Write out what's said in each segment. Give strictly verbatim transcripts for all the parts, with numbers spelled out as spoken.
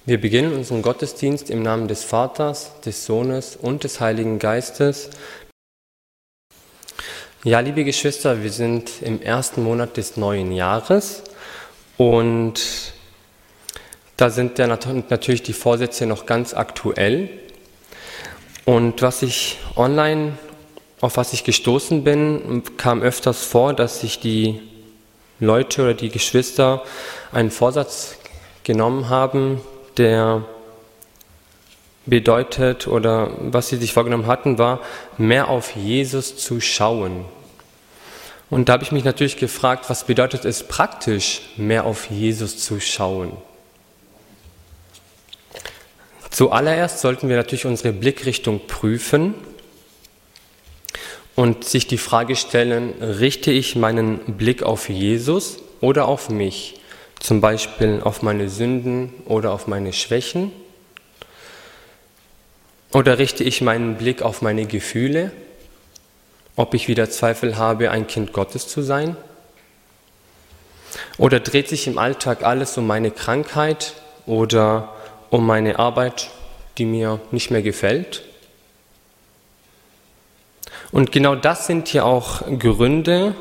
Wir beginnen unseren Gottesdienst im Namen des Vaters, des Sohnes und des Heiligen Geistes. Ja, liebe Geschwister, wir sind im ersten Monat des neuen Jahres und da sind ja natürlich die Vorsätze noch ganz aktuell. Und was ich online, auf was ich gestoßen bin, kam öfters vor, dass sich die Leute oder die Geschwister einen Vorsatz genommen haben, der bedeutet, oder was sie sich vorgenommen hatten, war, mehr auf Jesus zu schauen. Und da habe ich mich natürlich gefragt, was bedeutet es praktisch, mehr auf Jesus zu schauen? Zuallererst sollten wir natürlich unsere Blickrichtung prüfen und sich die Frage stellen, richte ich meinen Blick auf Jesus oder auf mich? Zum Beispiel auf meine Sünden oder auf meine Schwächen? Oder richte ich meinen Blick auf meine Gefühle, ob ich wieder Zweifel habe, ein Kind Gottes zu sein? Oder dreht sich im Alltag alles um meine Krankheit oder um meine Arbeit, die mir nicht mehr gefällt? Und genau das sind hier auch Gründe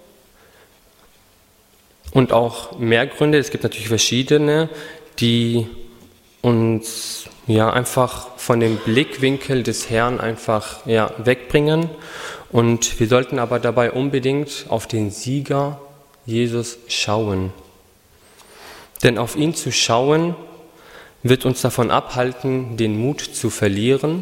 und auch mehr Gründe, es gibt natürlich verschiedene, die uns ja einfach von dem Blickwinkel des Herrn einfach ja, wegbringen. Und wir sollten aber dabei unbedingt auf den Sieger Jesus schauen. Denn auf ihn zu schauen, wird uns davon abhalten, den Mut zu verlieren.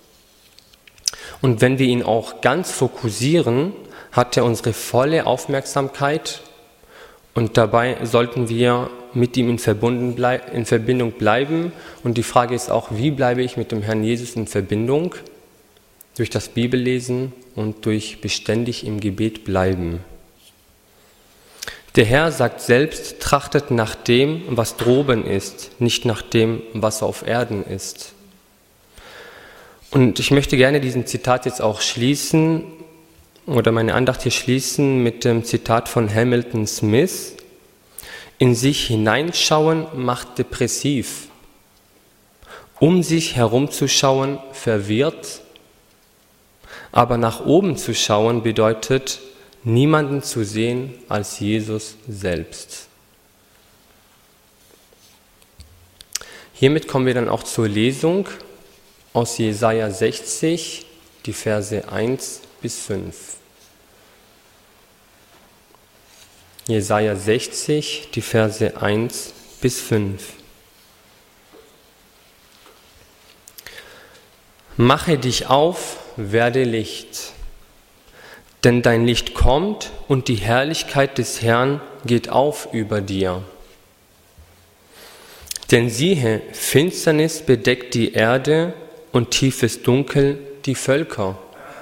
Und wenn wir ihn auch ganz fokussieren, hat er unsere volle Aufmerksamkeit. Und dabei sollten wir mit ihm in, verbunden blei- in Verbindung bleiben. Und die Frage ist auch, wie bleibe ich mit dem Herrn Jesus in Verbindung? Durch das Bibellesen und durch beständig im Gebet bleiben. Der Herr sagt selbst, trachtet nach dem, was droben ist, nicht nach dem, was auf Erden ist. Und ich möchte gerne diesen Zitat jetzt auch schließen, oder meine Andacht hier schließen mit dem Zitat von Hamilton Smith. In sich hineinschauen macht depressiv. Um sich herumzuschauen verwirrt. Aber nach oben zu schauen bedeutet, niemanden zu sehen als Jesus selbst. Hiermit kommen wir dann auch zur Lesung aus Jesaja sechzig, die Verse eins bis fünf. Jesaja sechzig, die Verse eins bis fünf. Mache dich auf, werde Licht, denn dein Licht kommt und die Herrlichkeit des Herrn geht auf über dir. Denn siehe, Finsternis bedeckt die Erde und tiefes Dunkel die Völker.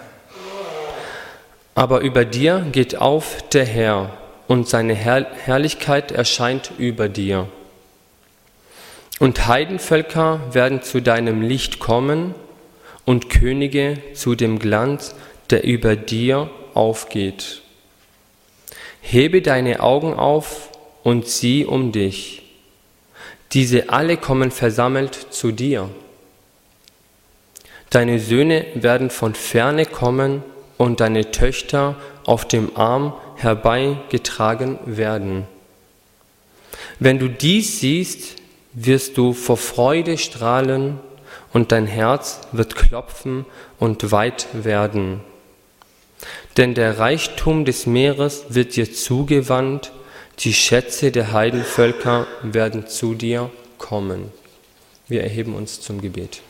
Aber über dir geht auf der Herr, und seine Herr- Herrlichkeit erscheint über dir. Und Heidenvölker werden zu deinem Licht kommen und Könige zu dem Glanz, der über dir aufgeht. Hebe deine Augen auf und sieh um dich. Diese alle kommen versammelt zu dir. Deine Söhne werden von ferne kommen und deine Töchter auf dem Arm herbeigetragen werden. Wenn du dies siehst, wirst du vor Freude strahlen und dein Herz wird klopfen und weit werden. Denn der Reichtum des Meeres wird dir zugewandt, die Schätze der Heidenvölker werden zu dir kommen. Wir erheben uns zum Gebet.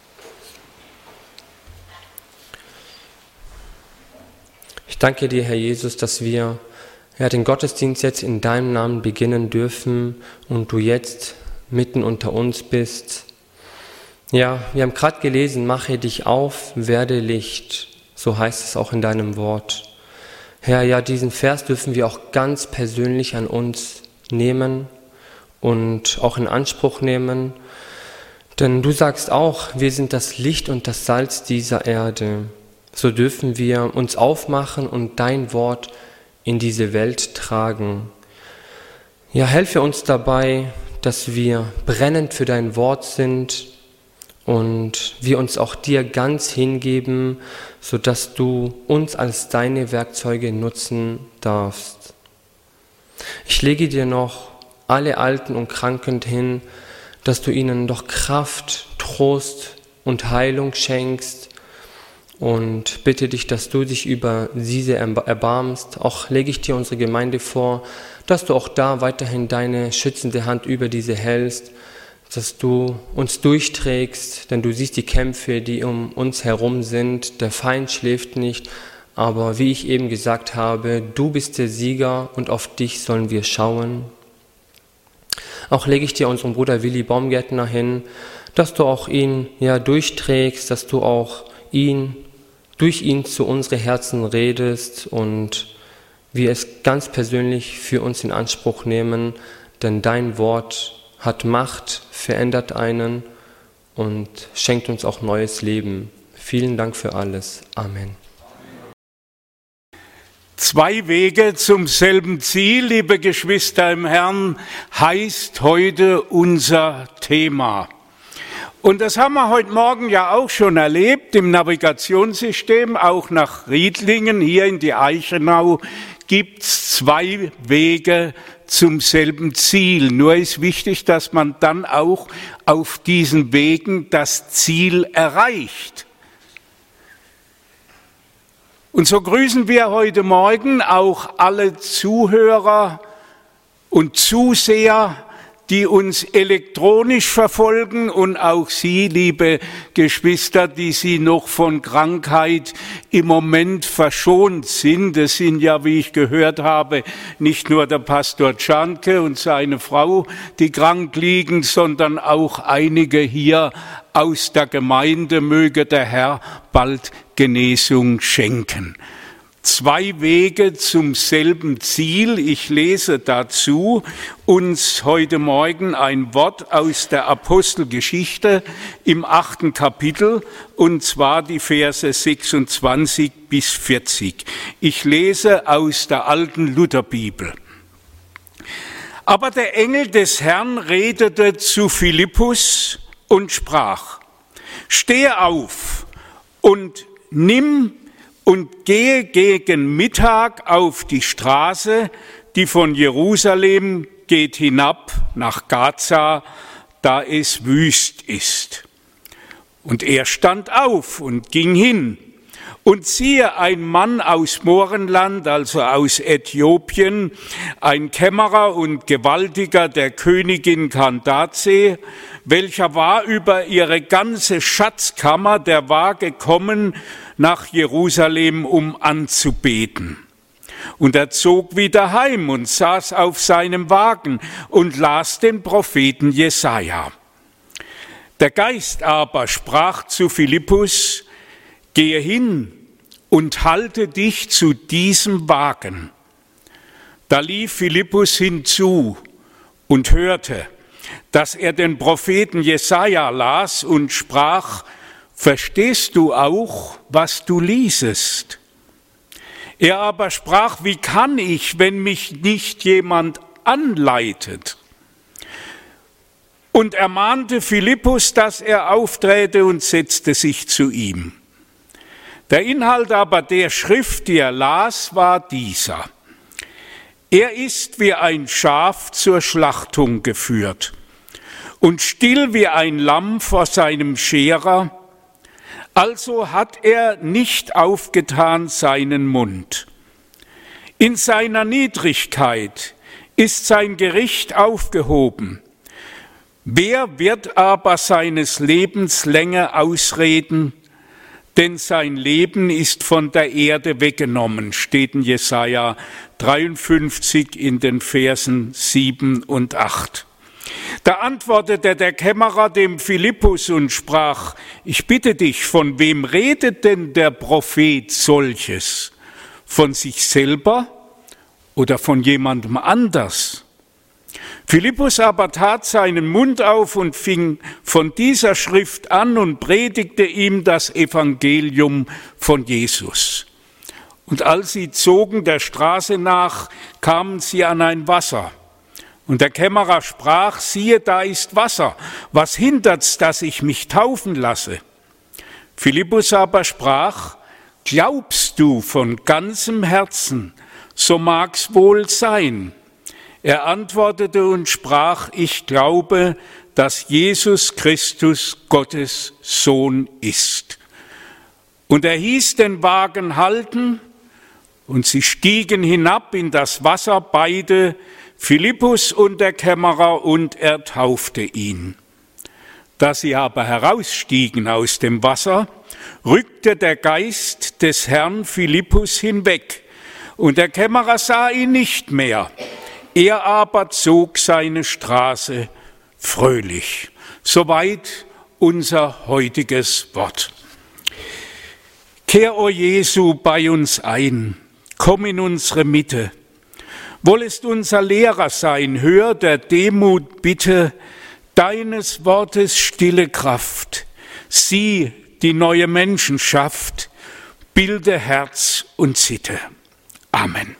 Ich danke dir, Herr Jesus, dass wir ja, den Gottesdienst jetzt in deinem Namen beginnen dürfen und du jetzt mitten unter uns bist. Ja, wir haben gerade gelesen, mache dich auf, werde Licht. So heißt es auch in deinem Wort. Herr, ja, diesen Vers dürfen wir auch ganz persönlich an uns nehmen und auch in Anspruch nehmen. Denn du sagst auch, wir sind das Licht und das Salz dieser Erde. So dürfen wir uns aufmachen und dein Wort in diese Welt tragen. Ja, helfe uns dabei, dass wir brennend für dein Wort sind und wir uns auch dir ganz hingeben, sodass du uns als deine Werkzeuge nutzen darfst. Ich lege dir noch alle Alten und Kranken hin, dass du ihnen doch Kraft, Trost und Heilung schenkst und bitte dich, dass du dich über diese erbarmst. Auch lege ich dir unsere Gemeinde vor, dass du auch da weiterhin deine schützende Hand über diese hältst, dass du uns durchträgst, denn du siehst die Kämpfe, die um uns herum sind. Der Feind schläft nicht, aber wie ich eben gesagt habe, du bist der Sieger und auf dich sollen wir schauen. Auch lege ich dir unseren Bruder Willi Baumgärtner hin, dass du auch ihn ja durchträgst, dass du auch ihn durch ihn zu unseren Herzen redest und wir es ganz persönlich für uns in Anspruch nehmen, denn dein Wort hat Macht, verändert einen und schenkt uns auch neues Leben. Vielen Dank für alles. Amen. Zwei Wege zum selben Ziel, liebe Geschwister im Herrn, heißt heute unser Thema. Und das haben wir heute Morgen ja auch schon erlebt im Navigationssystem, auch nach Riedlingen, hier in die Eichenau, gibt es zwei Wege zum selben Ziel. Nur ist wichtig, dass man dann auch auf diesen Wegen das Ziel erreicht. Und so grüßen wir heute Morgen auch alle Zuhörer und Zuseher, die uns elektronisch verfolgen und auch Sie, liebe Geschwister, die Sie noch von Krankheit im Moment verschont sind. Das sind ja, wie ich gehört habe, nicht nur der Pastor Czarnke und seine Frau, die krank liegen, sondern auch einige hier aus der Gemeinde. Möge der Herr bald Genesung schenken. Zwei Wege zum selben Ziel. Ich lese dazu uns heute Morgen ein Wort aus der Apostelgeschichte im achten Kapitel, und zwar die Verse sechsundzwanzig bis vierzig. Ich lese aus der alten Lutherbibel. Aber der Engel des Herrn redete zu Philippus und sprach: Stehe auf und nimm und gehe gegen Mittag auf die Straße, die von Jerusalem geht hinab nach Gaza, da es wüst ist. Und er stand auf und ging hin. Und siehe, ein Mann aus Mohrenland, also aus Äthiopien, ein Kämmerer und Gewaltiger der Königin Kandace, welcher war über ihre ganze Schatzkammer, der war gekommen nach Jerusalem, um anzubeten. Und er zog wieder heim und saß auf seinem Wagen und las den Propheten Jesaja. Der Geist aber sprach zu Philippus: Gehe hin und halte dich zu diesem Wagen. Da lief Philippus hinzu und hörte, dass er den Propheten Jesaja las und sprach: Verstehst du auch, was du liesest? Er aber sprach: Wie kann ich, wenn mich nicht jemand anleitet? Und ermahnte Philippus, dass er aufträte, und setzte sich zu ihm. Der Inhalt aber der Schrift, die er las, war dieser: Er ist wie ein Schaf zur Schlachtung geführt und still wie ein Lamm vor seinem Scherer. Also hat er nicht aufgetan seinen Mund. In seiner Niedrigkeit ist sein Gericht aufgehoben. Wer wird aber seines Lebens Länge ausreden? Denn sein Leben ist von der Erde weggenommen, steht in Jesaja dreiundfünfzig in den Versen sieben und acht. Da antwortete der Kämmerer dem Philippus und sprach: Ich bitte dich, von wem redet denn der Prophet solches? Von sich selber oder von jemandem anders? Philippus aber tat seinen Mund auf und fing von dieser Schrift an und predigte ihm das Evangelium von Jesus. Und als sie zogen der Straße nach, kamen sie an ein Wasser, Und der Kämmerer sprach, siehe, da ist Wasser, was hindert's, dass ich mich taufen lasse? Philippus aber sprach, glaubst du von ganzem Herzen, so mag's wohl sein. Er antwortete und sprach, ich glaube, dass Jesus Christus Gottes Sohn ist. Und er hieß den Wagen halten, und sie stiegen hinab in das Wasser, beide, Philippus und der Kämmerer, und er taufte ihn. Da sie aber herausstiegen aus dem Wasser, rückte der Geist des Herrn Philippus hinweg, und der Kämmerer sah ihn nicht mehr. Er aber zog seine Straße fröhlich. Soweit unser heutiges Wort. Kehr, o Jesu, bei uns ein, komm in unsere Mitte. Wollest unser Lehrer sein, hör der Demut bitte, deines Wortes stille Kraft, sie, die neue Menschen schafft, bilde Herz und Sitte. Amen.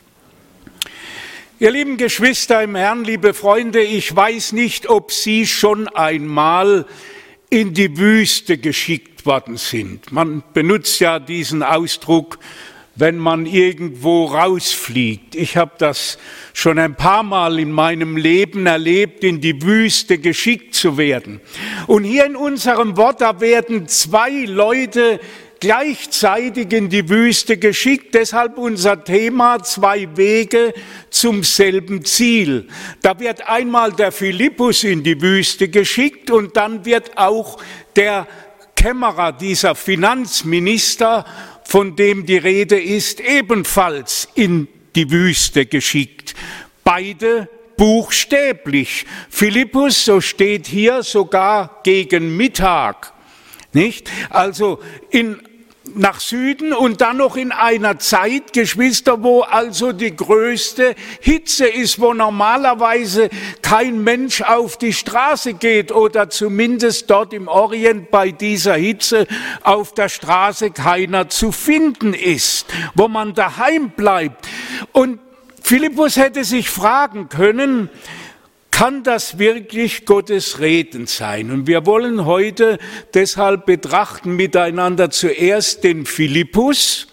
Ihr lieben Geschwister im Herrn, liebe Freunde, ich weiß nicht, ob Sie schon einmal in die Wüste geschickt worden sind. Man benutzt ja diesen Ausdruck, wenn man irgendwo rausfliegt. Ich habe das schon ein paar Mal in meinem Leben erlebt, in die Wüste geschickt zu werden. Und hier in unserem Wort, da werden zwei Leute gleichzeitig in die Wüste geschickt. Deshalb unser Thema, zwei Wege zum selben Ziel. Da wird einmal der Philippus in die Wüste geschickt und dann wird auch der Kämmerer, dieser Finanzminister, von dem die Rede ist, ebenfalls in die Wüste geschickt. Beide buchstäblich. Philippus, so steht hier, sogar gegen Mittag. Nicht? Also in nach Süden und dann noch in einer Zeit, Geschwister, wo also die größte Hitze ist, wo normalerweise kein Mensch auf die Straße geht oder zumindest dort im Orient bei dieser Hitze auf der Straße keiner zu finden ist, wo man daheim bleibt. Und Philippus hätte sich fragen können, kann das wirklich Gottes Reden sein? Und wir wollen heute deshalb betrachten miteinander zuerst den Philippus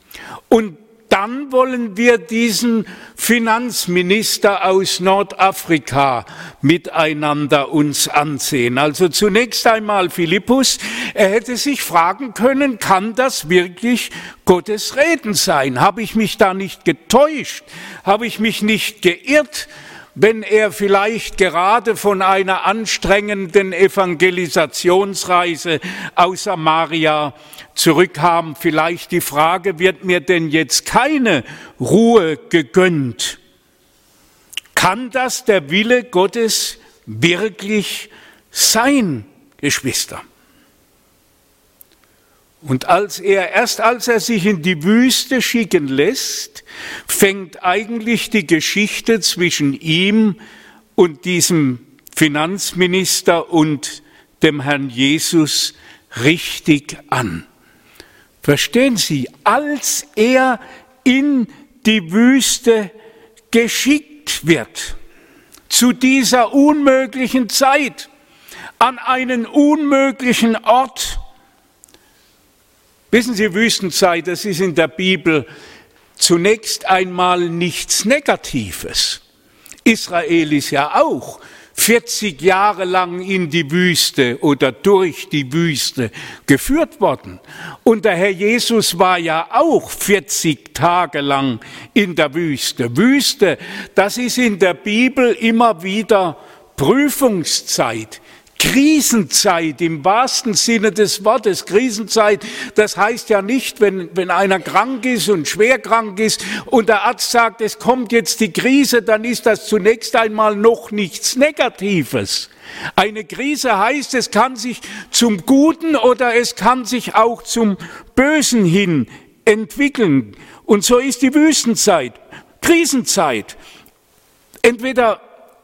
und dann wollen wir diesen Finanzminister aus Nordafrika miteinander uns ansehen. Also zunächst einmal Philippus, er hätte sich fragen können, kann das wirklich Gottes Reden sein? Habe ich mich da nicht getäuscht? Habe ich mich nicht geirrt? Wenn er vielleicht gerade von einer anstrengenden Evangelisationsreise aus Samaria zurückkam, vielleicht die Frage, wird mir denn jetzt keine Ruhe gegönnt? Kann das der Wille Gottes wirklich sein, Geschwister? Und als er, erst als er sich in die Wüste schicken lässt, fängt eigentlich die Geschichte zwischen ihm und diesem Finanzminister und dem Herrn Jesus richtig an. Verstehen Sie, als er in die Wüste geschickt wird, zu dieser unmöglichen Zeit, an einen unmöglichen Ort. Wissen Sie, Wüstenzeit, das ist in der Bibel zunächst einmal nichts Negatives. Israel ist ja auch vierzig Jahre lang in die Wüste oder durch die Wüste geführt worden. Und der Herr Jesus war ja auch vierzig Tage lang in der Wüste. Wüste, das ist in der Bibel immer wieder Prüfungszeit. Krisenzeit im wahrsten Sinne des Wortes. Krisenzeit, das heißt ja nicht, wenn, wenn einer krank ist und schwer krank ist und der Arzt sagt, es kommt jetzt die Krise, dann ist das zunächst einmal noch nichts Negatives. Eine Krise heißt, es kann sich zum Guten oder es kann sich auch zum Bösen hin entwickeln. Und so ist die Wüstenzeit, Krisenzeit. Entweder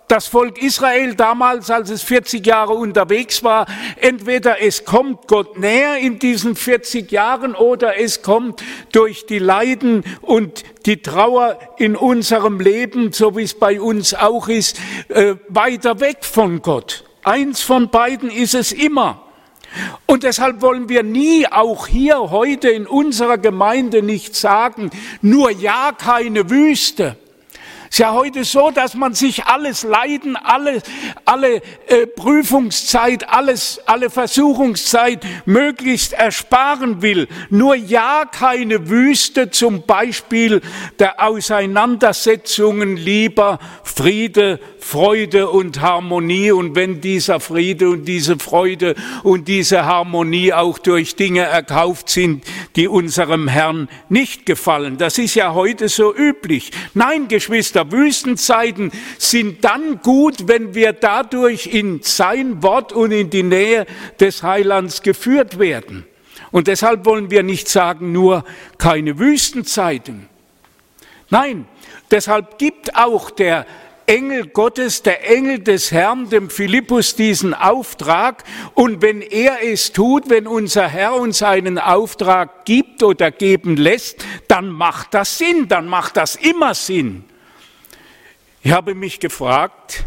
das Volk Israel damals, als es vierzig Jahre unterwegs war, entweder es kommt Gott näher in diesen vierzig Jahren oder es kommt durch die Leiden und die Trauer in unserem Leben, so wie es bei uns auch ist, äh, weiter weg von Gott. Eins von beiden ist es immer. Und deshalb wollen wir nie, auch hier heute in unserer Gemeinde, nicht sagen, nur ja, keine Wüste. Es ist ja heute so, dass man sich alles Leiden, alle, alle äh, Prüfungszeit, alles, alle Versuchungszeit möglichst ersparen will. Nur ja, keine Wüste, zum Beispiel der Auseinandersetzungen, lieber Friede, Freude und Harmonie. Und wenn dieser Friede und diese Freude und diese Harmonie auch durch Dinge erkauft sind, die unserem Herrn nicht gefallen. Das ist ja heute so üblich. Nein, Geschwister, Wüstenzeiten sind dann gut, wenn wir dadurch in sein Wort und in die Nähe des Heilands geführt werden. Und deshalb wollen wir nicht sagen, nur keine Wüstenzeiten. Nein, deshalb gibt auch der Engel Gottes, der Engel des Herrn, dem Philippus diesen Auftrag. Und wenn er es tut, wenn unser Herr uns einen Auftrag gibt oder geben lässt, dann macht das Sinn, dann macht das immer Sinn. Ich habe mich gefragt,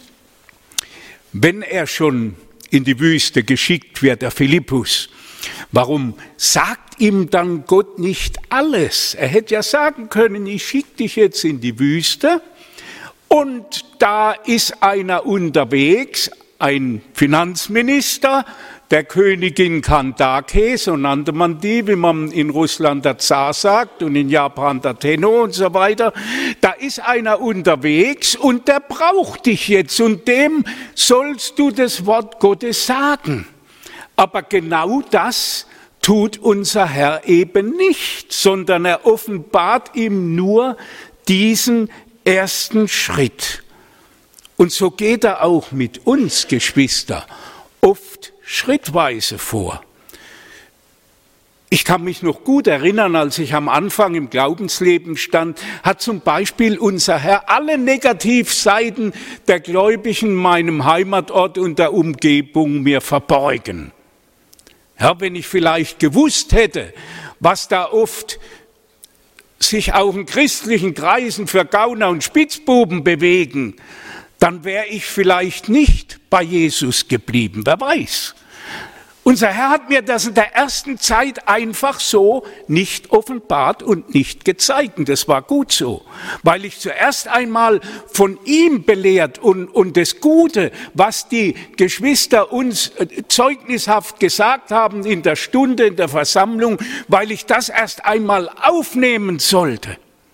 wenn er schon in die Wüste geschickt wird, der Philippus, warum sagt ihm dann Gott nicht alles? Er hätte ja sagen können, ich schicke dich jetzt in die Wüste und da ist einer unterwegs, ein Finanzminister, der Königin Kandake, so nannte man die, wie man in Russland der Zar sagt und in Japan der Tenno und so weiter. Da ist einer unterwegs und der braucht dich jetzt und dem sollst du das Wort Gottes sagen. Aber genau das tut unser Herr eben nicht, sondern er offenbart ihm nur diesen ersten Schritt. Und so geht er auch mit uns, Geschwister, oft schrittweise vor. Ich kann mich noch gut erinnern, als ich am Anfang im Glaubensleben stand, hat zum Beispiel unser Herr alle Negativseiten der Gläubigen in meinem Heimatort und der Umgebung mir verborgen. Ja, wenn ich vielleicht gewusst hätte, was da oft sich auch in christlichen Kreisen für Gauner und Spitzbuben bewegen, dann wäre ich vielleicht nicht bei Jesus geblieben, wer weiß. Unser Herr hat mir das in der ersten Zeit einfach so nicht offenbart und nicht gezeigt. Und das war gut so, weil ich zuerst einmal von ihm belehrt und, und das Gute, was die Geschwister uns zeugnishaft gesagt haben in der Stunde, in der Versammlung, weil ich das erst einmal aufnehmen sollte.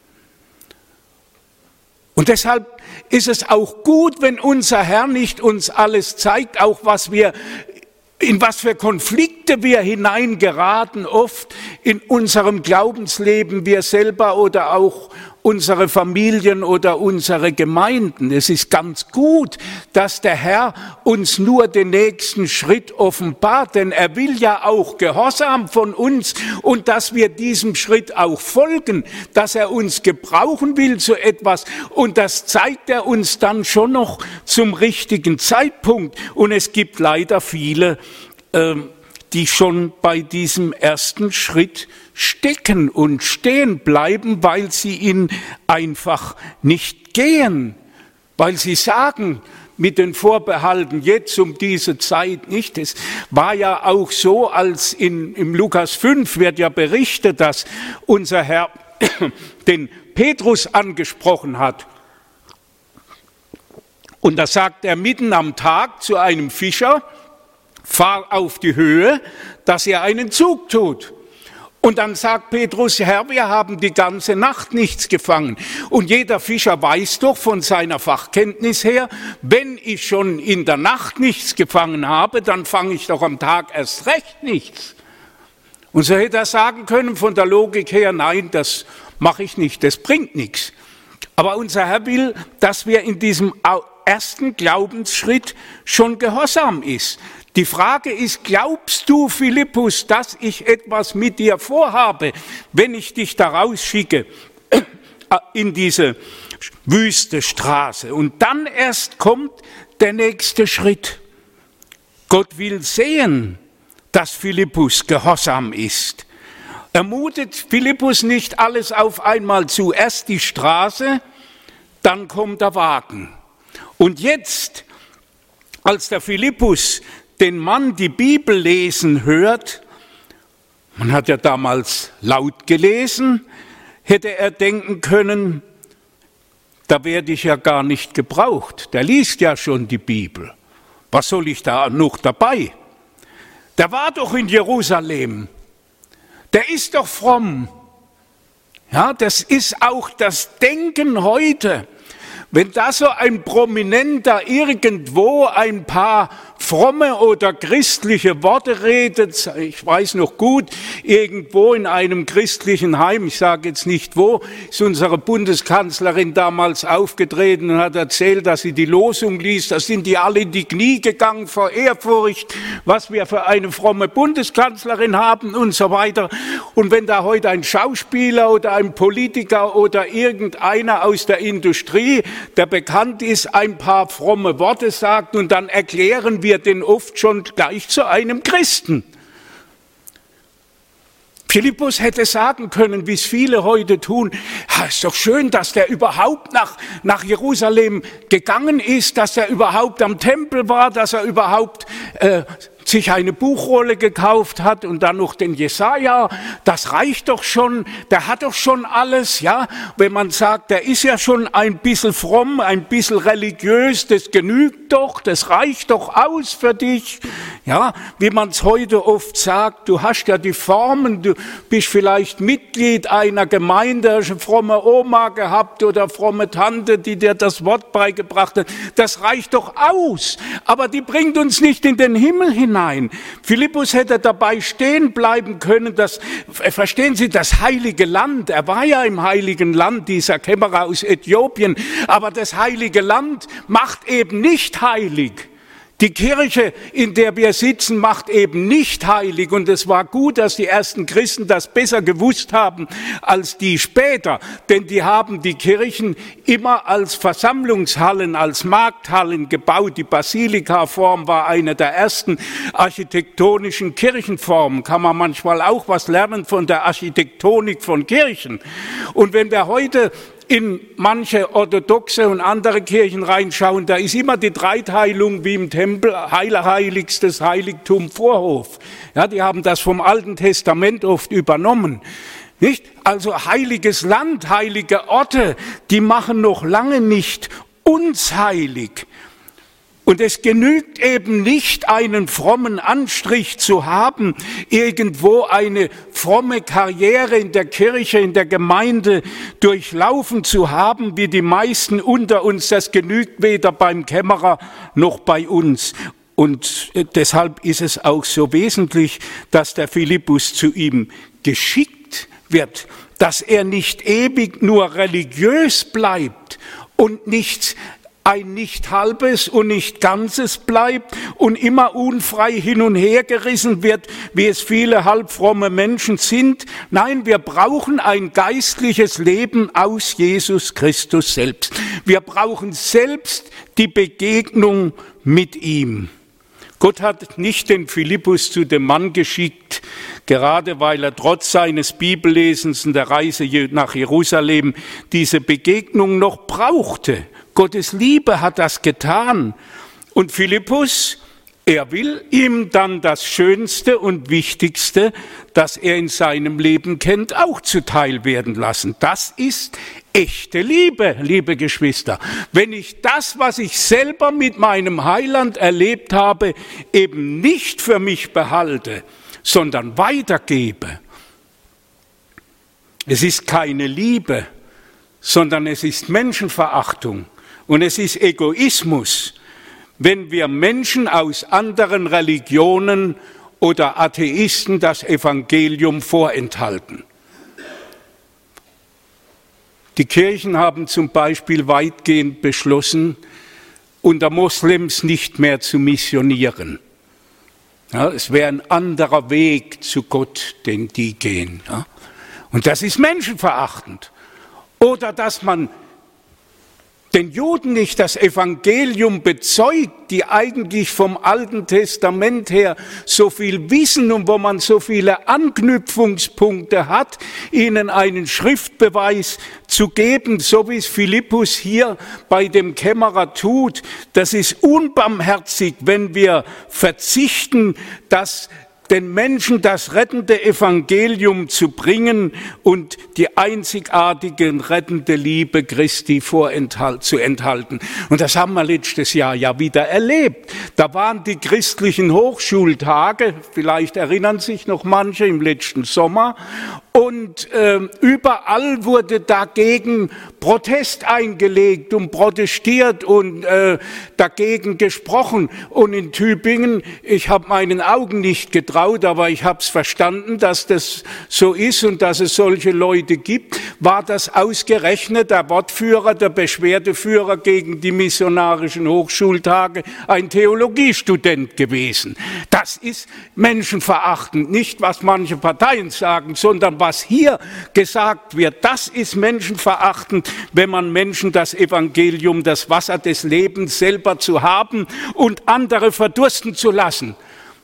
Und deshalb ist es auch gut, wenn unser Herr nicht uns alles zeigt, auch was wir in was für Konflikte wir hineingeraten, oft in unserem Glaubensleben, wir selber oder auch unsere Familien oder unsere Gemeinden. Es ist ganz gut, dass der Herr uns nur den nächsten Schritt offenbart, denn er will ja auch Gehorsam von uns und dass wir diesem Schritt auch folgen, dass er uns gebrauchen will zu etwas und das zeigt er uns dann schon noch zum richtigen Zeitpunkt. Und es gibt leider viele, ähm, die schon bei diesem ersten Schritt stecken und stehen bleiben, weil sie ihn einfach nicht gehen, weil sie sagen, mit den Vorbehalten jetzt um diese Zeit nicht. Es war ja auch so, als in, im Lukas fünf wird ja berichtet, dass unser Herr den Petrus angesprochen hat. Und da sagt er mitten am Tag zu einem Fischer, fahr auf die Höhe, dass er einen Zug tut. Und dann sagt Petrus, Herr, wir haben die ganze Nacht nichts gefangen. Und jeder Fischer weiß doch von seiner Fachkenntnis her, wenn ich schon in der Nacht nichts gefangen habe, dann fange ich doch am Tag erst recht nichts. Und so hätte er sagen können, von der Logik her, nein, das mache ich nicht, das bringt nichts. Aber unser Herr will, dass wir in diesem ersten Glaubensschritt schon gehorsam ist. Die Frage ist, glaubst du, Philippus, dass ich etwas mit dir vorhabe, wenn ich dich da rausschicke in diese wüste Straße. Und dann erst kommt der nächste Schritt. Gott will sehen, dass Philippus gehorsam ist. Er mutet Philippus nicht alles auf einmal zu. Erst die Straße, dann kommt der Wagen. Und jetzt, als der Philippus den Mann die Bibel lesen hört, man hat ja damals laut gelesen, hätte er denken können, da werde ich ja gar nicht gebraucht. Der liest ja schon die Bibel. Was soll ich da noch dabei? Der war doch in Jerusalem. Der ist doch fromm. Ja, das ist auch das Denken heute. Wenn da so ein Prominenter irgendwo ein paar fromme oder christliche Worte redet, ich weiß noch gut, irgendwo in einem christlichen Heim, ich sage jetzt nicht wo, ist unsere Bundeskanzlerin damals aufgetreten und hat erzählt, dass sie die Losung liest, da sind die alle in die Knie gegangen vor Ehrfurcht, was wir für eine fromme Bundeskanzlerin haben und so weiter. Und wenn da heute ein Schauspieler oder ein Politiker oder irgendeiner aus der Industrie, der bekannt ist, ein paar fromme Worte sagt und dann erklären wir den oft schon gleich zu einem Christen. Philippus hätte sagen können, wie es viele heute tun, ja, ist doch schön, dass der überhaupt nach, nach Jerusalem gegangen ist, dass er überhaupt am Tempel war, dass er überhaupt äh, sich eine Buchrolle gekauft hat und dann noch den Jesaja, das reicht doch schon, der hat doch schon alles, ja. Wenn man sagt, der ist ja schon ein bisschen fromm, ein bisschen religiös, das genügt doch, das reicht doch aus für dich, ja. Wie man es heute oft sagt, du hast ja die Formen, du bist vielleicht Mitglied einer Gemeinde, hast eine fromme Oma gehabt oder fromme Tante, die dir das Wort beigebracht hat, das reicht doch aus, aber die bringt uns nicht in den Himmel hinein. Nein, Philippus hätte dabei stehen bleiben können, dass, verstehen Sie, das heilige Land, er war ja im heiligen Land, dieser Kämmerer aus Äthiopien, aber das heilige Land macht eben nicht heilig. Die Kirche, in der wir sitzen, macht eben nicht heilig und es war gut, dass die ersten Christen das besser gewusst haben als die später, denn die haben die Kirchen immer als Versammlungshallen, als Markthallen gebaut. Die Basilikaform war eine der ersten architektonischen Kirchenformen. Kann man manchmal auch was lernen von der Architektonik von Kirchen. Und wenn wir heute in manche orthodoxe und andere Kirchen reinschauen, da ist immer die Dreiteilung wie im Tempel, Allerheiligstes Heiligtum, Vorhof. Ja, die haben das vom Alten Testament oft übernommen. Nicht? Also heiliges Land, heilige Orte, die machen noch lange nicht uns heilig. Und es genügt eben nicht, einen frommen Anstrich zu haben, irgendwo eine fromme Karriere in der Kirche, in der Gemeinde durchlaufen zu haben, wie die meisten unter uns. Das genügt weder beim Kämmerer noch bei uns. Und deshalb ist es auch so wesentlich, dass der Philippus zu ihm geschickt wird, dass er nicht ewig nur religiös bleibt und nichts ein nicht halbes und nicht ganzes bleibt und immer unfrei hin und her gerissen wird, wie es viele halbfromme Menschen sind. Nein, wir brauchen ein geistliches Leben aus Jesus Christus selbst. Wir brauchen selbst die Begegnung mit ihm. Gott hat nicht den Philippus zu dem Mann geschickt, gerade weil er trotz seines Bibellesens und der Reise nach Jerusalem diese Begegnung noch brauchte. Gottes Liebe hat das getan. Und Philippus, er will ihm dann das Schönste und Wichtigste, das er in seinem Leben kennt, auch zuteil werden lassen. Das ist echte Liebe, liebe Geschwister. Wenn ich das, was ich selber mit meinem Heiland erlebt habe, eben nicht für mich behalte, sondern weitergebe. Es ist keine Liebe, sondern es ist Menschenverachtung. Und es ist Egoismus, wenn wir Menschen aus anderen Religionen oder Atheisten das Evangelium vorenthalten. Die Kirchen haben zum Beispiel weitgehend beschlossen, unter Moslems nicht mehr zu missionieren. Ja, es wäre ein anderer Weg zu Gott, den die gehen. Ja. Und das ist menschenverachtend. Oder dass man den Juden nicht das Evangelium bezeugt, die eigentlich vom Alten Testament her so viel wissen und wo man so viele Anknüpfungspunkte hat, ihnen einen Schriftbeweis zu geben, so wie es Philippus hier bei dem Kämmerer tut. Das ist unbarmherzig, wenn wir verzichten, dass den Menschen das rettende Evangelium zu bringen und die einzigartige rettende Liebe Christi vorenthalt, zu enthalten. Und das haben wir letztes Jahr ja wieder erlebt. Da waren die christlichen Hochschultage, vielleicht erinnern sich noch manche im letzten Sommer, und äh, überall wurde dagegen Protest eingelegt und protestiert und äh, dagegen gesprochen. Und in Tübingen, ich habe meinen Augen nicht getraut, aber ich habe es verstanden, dass das so ist und dass es solche Leute gibt, war das ausgerechnet der Wortführer, der Beschwerdeführer gegen die missionarischen Hochschultage, ein Theologiestudent gewesen. Das ist menschenverachtend, nicht was manche Parteien sagen, sondern was hier gesagt wird. Das ist menschenverachtend, wenn man Menschen das Evangelium, das Wasser des Lebens selber zu haben und andere verdursten zu lassen.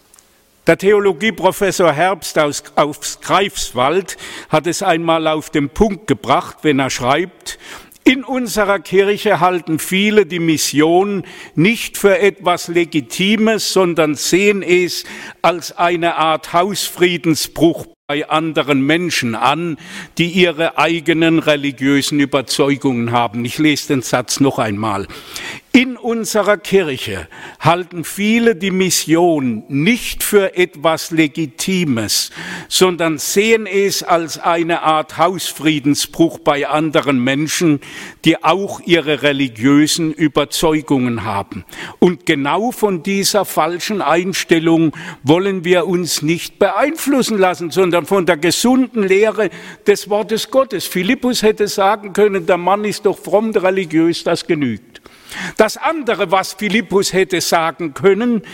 Der Theologieprofessor Herbst aus, aus Greifswald hat es einmal auf den Punkt gebracht, wenn er schreibt: In unserer Kirche halten viele die Mission nicht für etwas Legitimes, sondern sehen es als eine Art Hausfriedensbruch bei anderen Menschen an, die ihre eigenen religiösen Überzeugungen haben. Ich lese den Satz noch einmal. In unserer Kirche halten viele die Mission nicht für etwas Legitimes, sondern sehen es als eine Art Hausfriedensbruch bei anderen Menschen, die auch ihre religiösen Überzeugungen haben. Und genau von dieser falschen Einstellung wollen wir uns nicht beeinflussen lassen, sondern von der gesunden Lehre des Wortes Gottes. Philippus hätte sagen können, der Mann ist doch fromm, religiös, das genügt. Das andere, was Philippus hätte sagen können,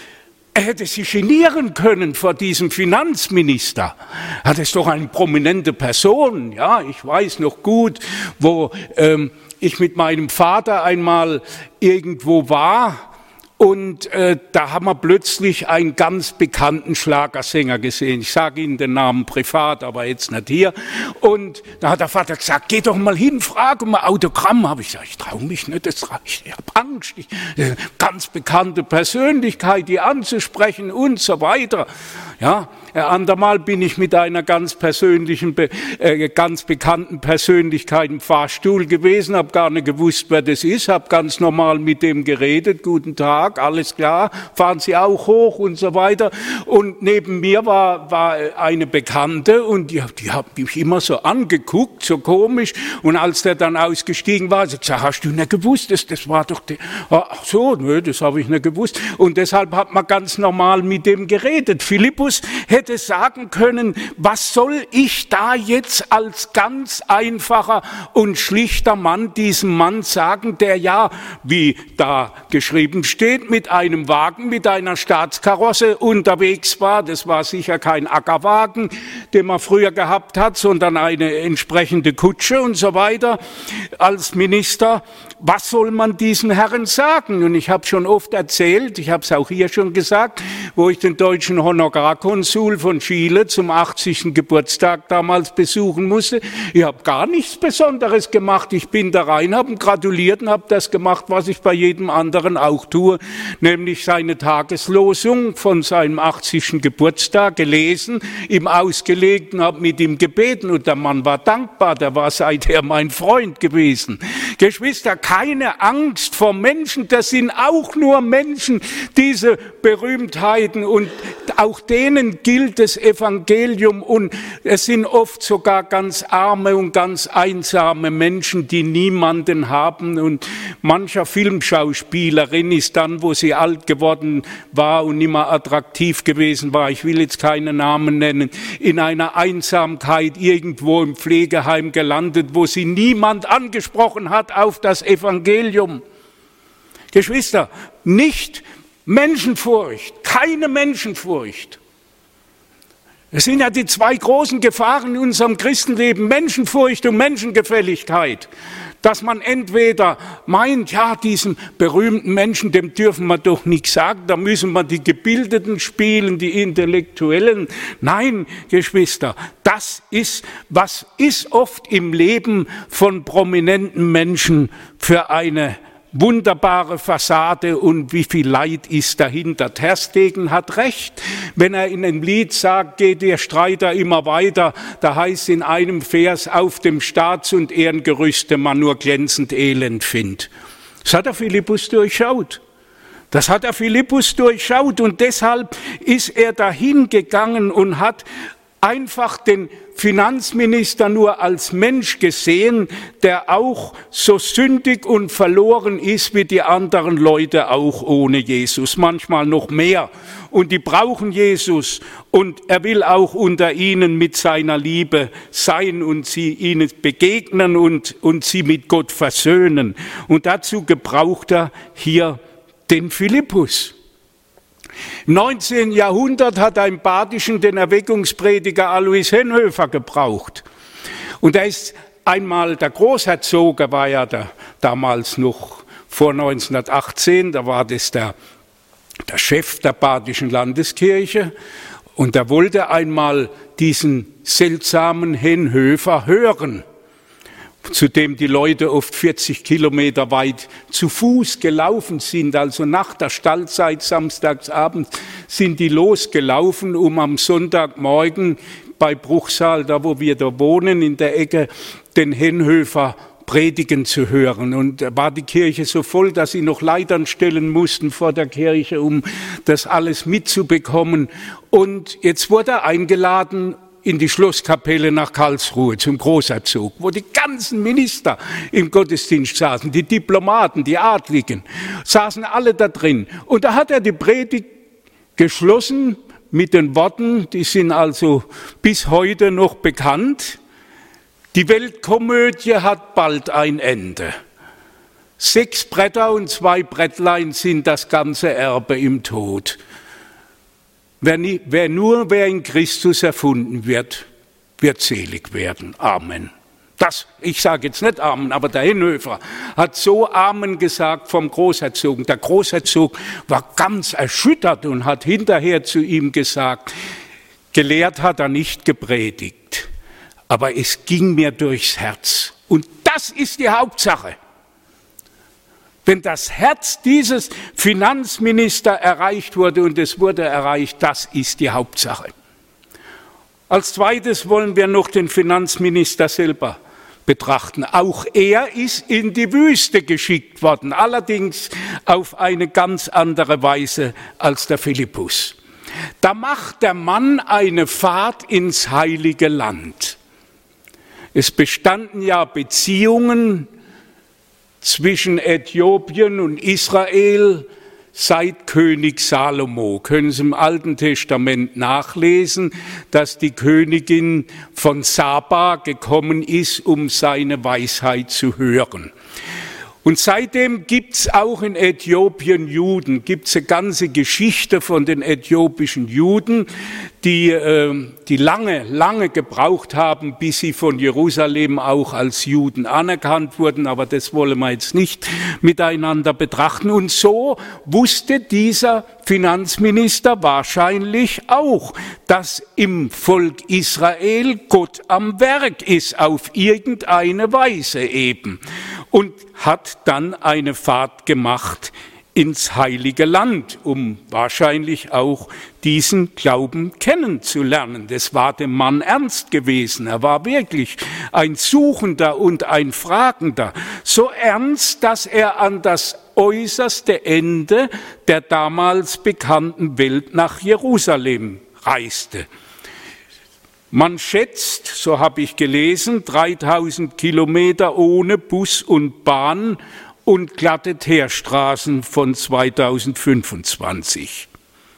er hätte sich genieren können vor diesem Finanzminister. Das ist doch eine prominente Person. Ja, ich weiß noch gut, wo ähm, ich mit meinem Vater einmal irgendwo war. Und äh, da haben wir plötzlich einen ganz bekannten Schlagersänger gesehen. Ich sage Ihnen den Namen privat, aber jetzt nicht hier. Und da hat der Vater gesagt, geh doch mal hin, frag um ein Autogramm. Habe ich gesagt, ich traue mich nicht, das reicht, ich habe Angst. Ich, äh, ganz bekannte Persönlichkeit, die anzusprechen und so weiter. Ja, ein andermal bin ich mit einer ganz persönlichen, äh, ganz bekannten Persönlichkeit im Fahrstuhl gewesen, habe gar nicht gewusst, wer das ist, habe ganz normal mit dem geredet, guten Tag, alles klar, fahren Sie auch hoch und so weiter. Und neben mir war, war eine Bekannte und die, die hat mich immer so angeguckt, so komisch. Und als der dann ausgestiegen war, sie gesagt, hast du nicht gewusst, das, das war doch der, ach so, nö, das habe ich nicht gewusst. Und deshalb hat man ganz normal mit dem geredet. Philippus hätte sagen können, was soll ich da jetzt als ganz einfacher und schlichter Mann diesem Mann sagen, der ja, wie da geschrieben steht, mit einem Wagen, mit einer Staatskarosse unterwegs war. Das war sicher kein Ackerwagen, den man früher gehabt hat, sondern eine entsprechende Kutsche und so weiter als Minister. Was soll man diesen Herren sagen? Und ich habe schon oft erzählt, ich habe es auch hier schon gesagt, wo ich den deutschen Honorarkonsul von Chile zum achtzigsten Geburtstag damals besuchen musste. Ich habe gar nichts Besonderes gemacht. Ich bin da rein, habe ihm gratuliert und habe das gemacht, was ich bei jedem anderen auch tue, nämlich seine Tageslosung von seinem achtzigsten Geburtstag gelesen, ihm ausgelegt und habe mit ihm gebeten. Und der Mann war dankbar, der war seither mein Freund gewesen. Geschwister, keine Angst vor Menschen, das sind auch nur Menschen, diese Berühmtheiten, und auch denen gilt das Evangelium, und es sind oft sogar ganz arme und ganz einsame Menschen, die niemanden haben, und mancher Filmschauspielerin ist dann, wo sie alt geworden war und nicht mehr attraktiv gewesen war, ich will jetzt keine Namen nennen, in einer Einsamkeit irgendwo im Pflegeheim gelandet, wo sie niemand angesprochen hat auf das Evangelium. Geschwister, nicht Menschenfurcht, keine Menschenfurcht. Es sind ja die zwei großen Gefahren in unserem Christenleben, Menschenfurcht und Menschengefälligkeit. Dass man entweder meint, ja, diesen berühmten Menschen, dem dürfen wir doch nichts sagen, da müssen wir die Gebildeten spielen, die Intellektuellen. Nein, Geschwister, das ist, was ist oft im Leben von prominenten Menschen für eine wunderbare Fassade und wie viel Leid ist dahinter. Ter Stegen hat recht, wenn er in einem Lied sagt, geht der Streiter immer weiter, da heißt in einem Vers, auf dem Staats- und Ehrengerüste man nur glänzend Elend findet. Das hat der Philippus durchschaut. Das hat der Philippus durchschaut und deshalb ist er dahin gegangen und hat einfach den Finanzminister nur als Mensch gesehen, der auch so sündig und verloren ist wie die anderen Leute auch ohne Jesus, manchmal noch mehr. Und die brauchen Jesus und er will auch unter ihnen mit seiner Liebe sein und sie ihnen begegnen und, und sie mit Gott versöhnen. Und dazu gebraucht er hier den Philippus. Im neunzehnten Jahrhundert hat er im Badischen den Erweckungsprediger Alois Henhofer gebraucht. Und er ist einmal der Großherzog, er war ja der, damals noch vor neunzehnhundertachtzehn, da war das der, der Chef der Badischen Landeskirche. Und er wollte einmal diesen seltsamen Henhofer hören, zu dem die Leute oft vierzig Kilometer weit zu Fuß gelaufen sind. Also nach der Stallzeit samstagsabend sind die losgelaufen, um am Sonntagmorgen bei Bruchsal, da wo wir da wohnen, in der Ecke, den Henhofer predigen zu hören. Und da war die Kirche so voll, dass sie noch Leitern stellen mussten vor der Kirche, um das alles mitzubekommen. Und jetzt wurde er eingeladen in die Schlosskapelle nach Karlsruhe zum Großherzog, wo die ganzen Minister im Gottesdienst saßen, die Diplomaten, die Adligen, saßen alle da drin. Und da hat er die Predigt geschlossen mit den Worten, die sind also bis heute noch bekannt: Die Weltkomödie hat bald ein Ende. Sechs Bretter und zwei Brettlein sind das ganze Erbe im Tod. Wer, nie, wer nur, wer in Christus erfunden wird, wird selig werden. Amen. Das, ich sage jetzt nicht Amen, aber der Henhofer hat so Amen gesagt vom Großherzog. Der Großherzog war ganz erschüttert und hat hinterher zu ihm gesagt, gelehrt hat er nicht gepredigt, aber es ging mir durchs Herz. Und das ist die Hauptsache. Wenn das Herz dieses Finanzministers erreicht wurde, und es wurde erreicht, das ist die Hauptsache. Als zweites wollen wir noch den Finanzminister selber betrachten. Auch er ist in die Wüste geschickt worden, allerdings auf eine ganz andere Weise als der Philippus. Da macht der Mann eine Fahrt ins Heilige Land. Es bestanden ja Beziehungen zwischen Äthiopien und Israel seit König Salomo. Können Sie im Alten Testament nachlesen, dass die Königin von Saba gekommen ist, um seine Weisheit zu hören. Und seitdem gibt es auch in Äthiopien Juden, gibt es eine ganze Geschichte von den äthiopischen Juden, die, äh, die lange, lange gebraucht haben, bis sie von Jerusalem auch als Juden anerkannt wurden, aber das wollen wir jetzt nicht miteinander betrachten. Und so wusste dieser Finanzminister wahrscheinlich auch, dass im Volk Israel Gott am Werk ist, auf irgendeine Weise eben. Und hat dann eine Fahrt gemacht ins Heilige Land, um wahrscheinlich auch diesen Glauben kennenzulernen. Das war dem Mann ernst gewesen. Er war wirklich ein Suchender und ein Fragender. So ernst, dass er an das äußerste Ende der damals bekannten Welt nach Jerusalem reiste. Man schätzt, so habe ich gelesen, dreitausend Kilometer ohne Bus und Bahn und glatte Teerstraßen von zweitausendfünfundzwanzig.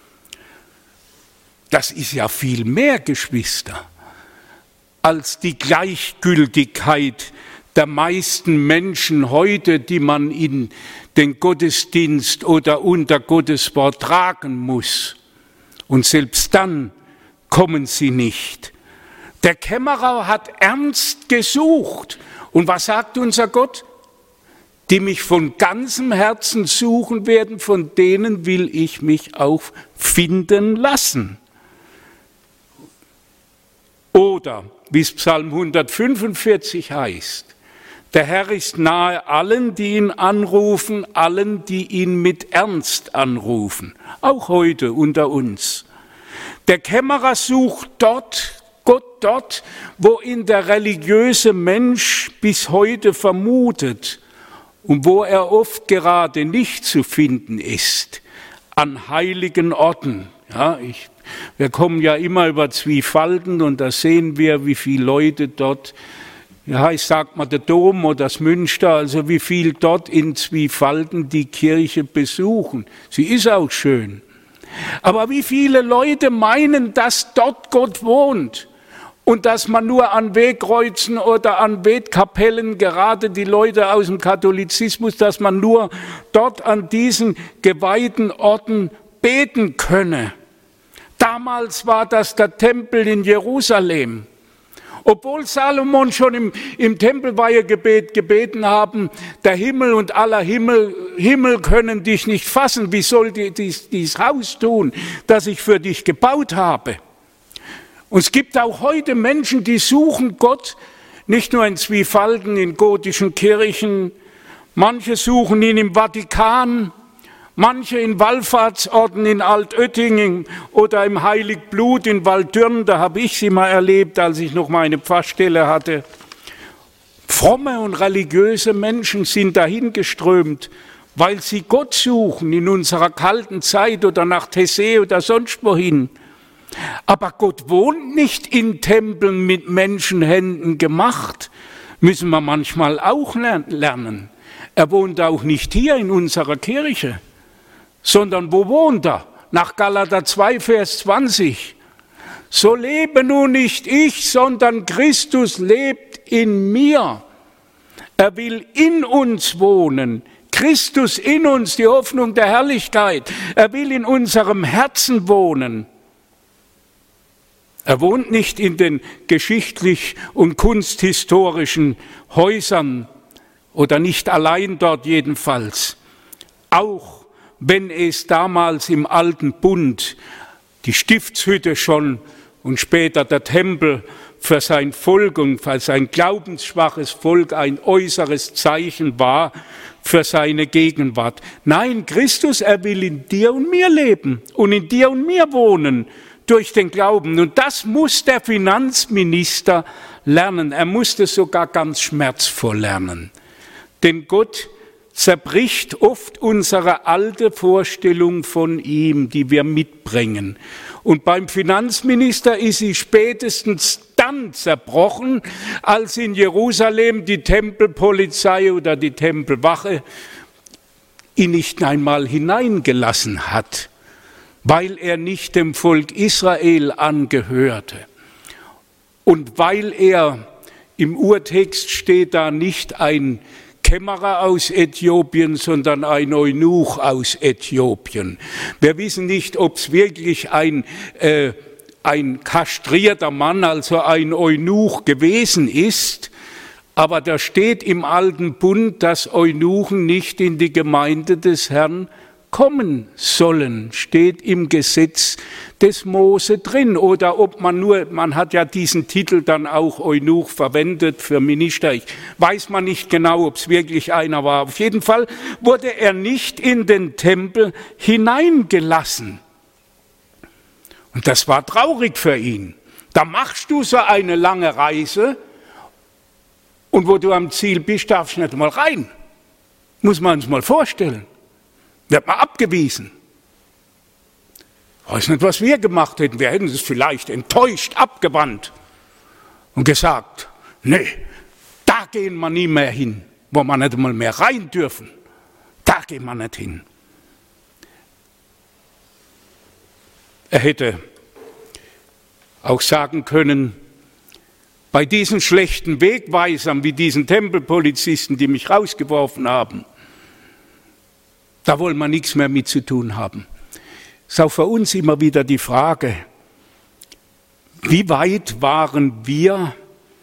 Das ist ja viel mehr, Geschwister, als die Gleichgültigkeit der meisten Menschen heute, die man in den Gottesdienst oder unter Gottes Wort tragen muss. Und selbst dann kommen sie nicht. Der Kämmerer hat ernst gesucht. Und was sagt unser Gott? Die mich von ganzem Herzen suchen werden, von denen will ich mich auch finden lassen. Oder, wie es Psalm hundertfünfundvierzig heißt, der Herr ist nahe allen, die ihn anrufen, allen, die ihn mit Ernst anrufen, auch heute unter uns. Der Kämmerer sucht dort, Gott dort, wo ihn der religiöse Mensch bis heute vermutet und wo er oft gerade nicht zu finden ist, an heiligen Orten. Ja, ich, wir kommen ja immer über Zwiefalten und da sehen wir, wie viele Leute dort, ja, ich sag mal der Dom oder das Münster, also wie viel dort in Zwiefalten die Kirche besuchen. Sie ist auch schön. Aber wie viele Leute meinen, dass dort Gott wohnt und dass man nur an Wegkreuzen oder an Bettkapellen, gerade die Leute aus dem Katholizismus, dass man nur dort an diesen geweihten Orten beten könne. Damals war das der Tempel in Jerusalem. Obwohl Salomon schon im, im Tempelweihegebet gebeten haben, der Himmel und aller Himmel, Himmel können dich nicht fassen, wie soll die, dies, dies Haus tun, das ich für dich gebaut habe? Und es gibt auch heute Menschen, die suchen Gott, nicht nur in Zwiefalten, in gotischen Kirchen, manche suchen ihn im Vatikan, manche in Wallfahrtsorten in Altöttingen oder im Heiligblut in Waldürn, da habe ich sie mal erlebt, als ich noch meine Pfarrstelle hatte. Fromme und religiöse Menschen sind dahin geströmt, weil sie Gott suchen in unserer kalten Zeit oder nach Tessé oder sonst wohin. Aber Gott wohnt nicht in Tempeln mit Menschenhänden gemacht, müssen wir manchmal auch lernen. Er wohnt auch nicht hier in unserer Kirche, sondern wo wohnt er? Nach Galater zwei, Vers zwanzig. So lebe nun nicht ich, sondern Christus lebt in mir. Er will in uns wohnen. Christus in uns, die Hoffnung der Herrlichkeit. Er will in unserem Herzen wohnen. Er wohnt nicht in den geschichtlich und kunsthistorischen Häusern oder nicht allein dort jedenfalls. Auch wenn es damals im alten Bund die Stiftshütte schon und später der Tempel für sein Volk und für sein glaubensschwaches Volk ein äußeres Zeichen war für seine Gegenwart. Nein, Christus, er will in dir und mir leben und in dir und mir wohnen durch den Glauben. Und das muss der Finanzminister lernen. Er musste sogar ganz schmerzvoll lernen. Denn Gott zerbricht oft unsere alte Vorstellung von ihm, die wir mitbringen. Und beim Finanzminister ist sie spätestens dann zerbrochen, als in Jerusalem die Tempelpolizei oder die Tempelwache ihn nicht einmal hineingelassen hat, weil er nicht dem Volk Israel angehörte. Und weil er, im Urtext steht da nicht ein Kämmerer aus Äthiopien, sondern ein Eunuch aus Äthiopien. Wir wissen nicht, ob es wirklich ein, äh, ein kastrierter Mann, also ein Eunuch gewesen ist, aber da steht im Alten Bund, dass Eunuchen nicht in die Gemeinde des Herrn kommen sollen, steht im Gesetz des Mose drin. Oder ob man nur, man hat ja diesen Titel dann auch Eunuch verwendet für Minister. Ich weiß man nicht genau, ob es wirklich einer war. Auf jeden Fall wurde er nicht in den Tempel hineingelassen. Und das war traurig für ihn. Da machst du so eine lange Reise und wo du am Ziel bist, darfst du nicht mal rein. Muss man uns mal vorstellen. Wird man abgewiesen. Ich weiß nicht, was wir gemacht hätten. Wir hätten es vielleicht enttäuscht abgewandt und gesagt, nee, da gehen wir nie mehr hin, wo wir nicht mal mehr rein dürfen. Da gehen wir nicht hin. Er hätte auch sagen können, bei diesen schlechten Wegweisern wie diesen Tempelpolizisten, die mich rausgeworfen haben, da wollen wir nichts mehr mit zu tun haben. Es ist auch für uns immer wieder die Frage, Wie weit waren wir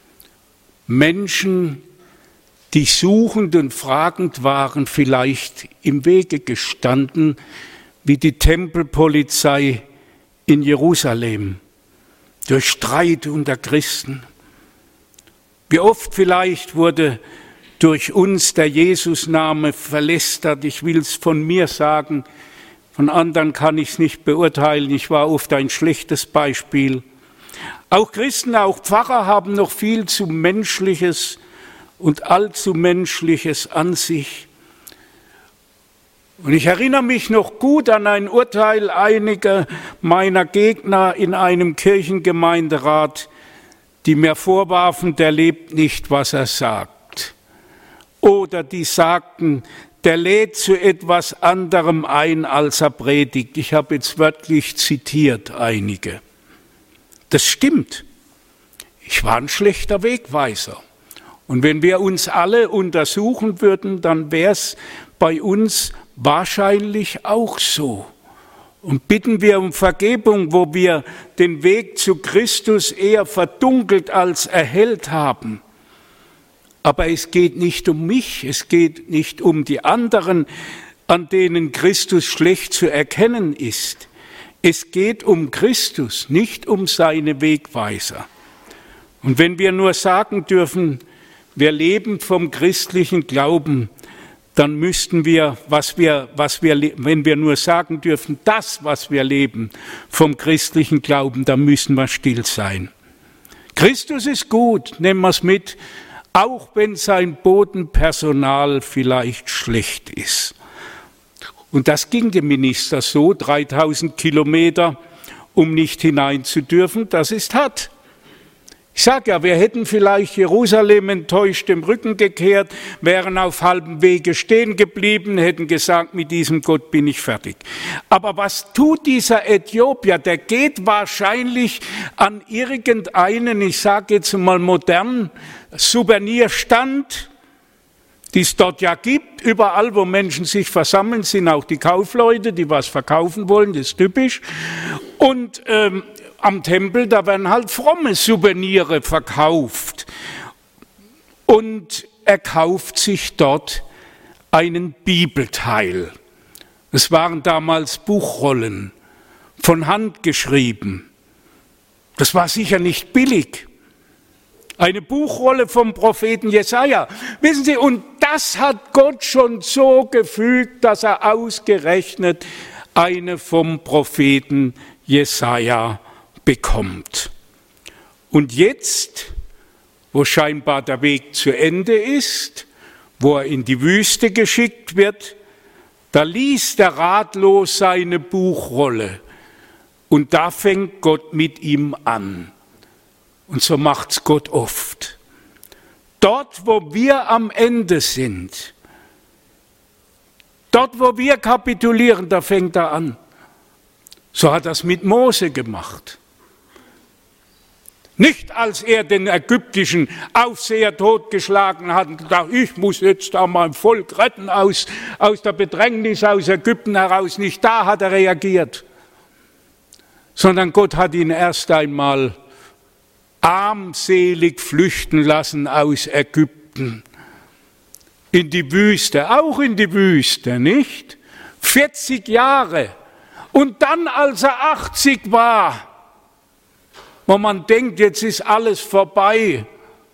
Menschen, die suchend und fragend waren, vielleicht im Wege gestanden, wie die Tempelpolizei in Jerusalem, durch Streit unter Christen? Wie oft vielleicht wurde durch uns der Jesusname verlästert? Ich will es von mir sagen, von anderen kann ich es nicht beurteilen, ich war oft ein schlechtes Beispiel. Auch Christen, auch Pfarrer haben noch viel zu Menschliches und allzu Menschliches an sich. Und ich erinnere mich noch gut an ein Urteil einiger meiner Gegner in einem Kirchengemeinderat, die mir vorwarfen, der lebt nicht, was er sagt. Oder die sagten, der lädt zu etwas anderem ein, als er predigt. Ich habe jetzt wörtlich zitiert einige. Das stimmt. Ich war ein schlechter Wegweiser. Und wenn wir uns alle untersuchen würden, dann wäre es bei uns wahrscheinlich auch so. Und bitten wir um Vergebung, wo wir den Weg zu Christus eher verdunkelt als erhellt haben. Aber es geht nicht um mich, es geht nicht um die anderen, an denen Christus schlecht zu erkennen ist. Es geht um Christus, nicht um seine Wegweiser. Und wenn wir nur sagen dürfen, wir leben vom christlichen Glauben, dann müssten wir, was wir, was wir, wenn wir nur sagen dürfen, das, was wir leben vom christlichen Glauben, dann müssen wir still sein. Christus ist gut, nehmen wir es mit, auch wenn sein Bodenpersonal vielleicht schlecht ist. Und das ging dem Minister so, dreitausend Kilometer, um nicht hinein zu dürfen, das ist hart. Ich sage ja, wir hätten vielleicht Jerusalem enttäuscht im Rücken gekehrt, wären auf halbem Wege stehen geblieben, hätten gesagt, mit diesem Gott bin ich fertig. Aber was tut dieser Äthiopier? Der geht wahrscheinlich an irgendeinen, ich sage jetzt mal modern, Souvenirstand, die es dort ja gibt. Überall, wo Menschen sich versammeln, sind auch die Kaufleute, die was verkaufen wollen, das ist typisch. Und ähm, am Tempel, da werden halt fromme Souvenire verkauft. Und er kauft sich dort einen Bibelteil. Es waren damals Buchrollen, von Hand geschrieben. Das war sicher nicht billig. Eine Buchrolle vom Propheten Jesaja. Wissen Sie, und das hat Gott schon so gefügt, dass er ausgerechnet eine vom Propheten Jesaja bekommt. Und jetzt, wo scheinbar der Weg zu Ende ist, wo er in die Wüste geschickt wird, da liest er ratlos seine Buchrolle. Und da fängt Gott mit ihm an. Und so macht's Gott oft. Dort, wo wir am Ende sind, dort, wo wir kapitulieren, da fängt er an. So hat er es mit Mose gemacht. Nicht als er den ägyptischen Aufseher totgeschlagen hat und gedacht, ich muss jetzt da mein Volk retten aus, aus der Bedrängnis, aus Ägypten heraus. Nicht da hat er reagiert, sondern Gott hat ihn erst einmal armselig flüchten lassen aus Ägypten. In die Wüste, auch in die Wüste, nicht? vierzig Jahre. Und dann, als er achtzig war, wo man denkt, jetzt ist alles vorbei,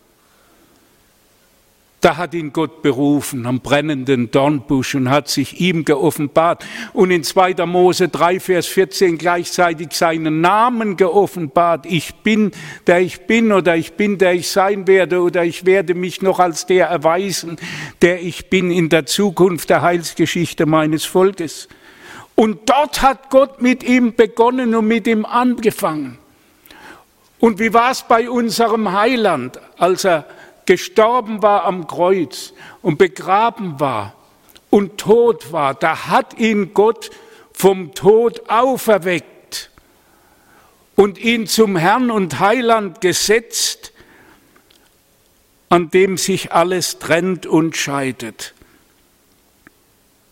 da hat ihn Gott berufen am brennenden Dornbusch und hat sich ihm geoffenbart und in zweiter Mose drei, Vers vierzehn gleichzeitig seinen Namen geoffenbart. Ich bin, der ich bin, oder ich bin, der ich sein werde, oder ich werde mich noch als der erweisen, der ich bin in der Zukunft der Heilsgeschichte meines Volkes. Und dort hat Gott mit ihm begonnen und mit ihm angefangen. Und wie war es bei unserem Heiland, als er gestorben war am Kreuz und begraben war und tot war? Da hat ihn Gott vom Tod auferweckt und ihn zum Herrn und Heiland gesetzt, an dem sich alles trennt und scheidet.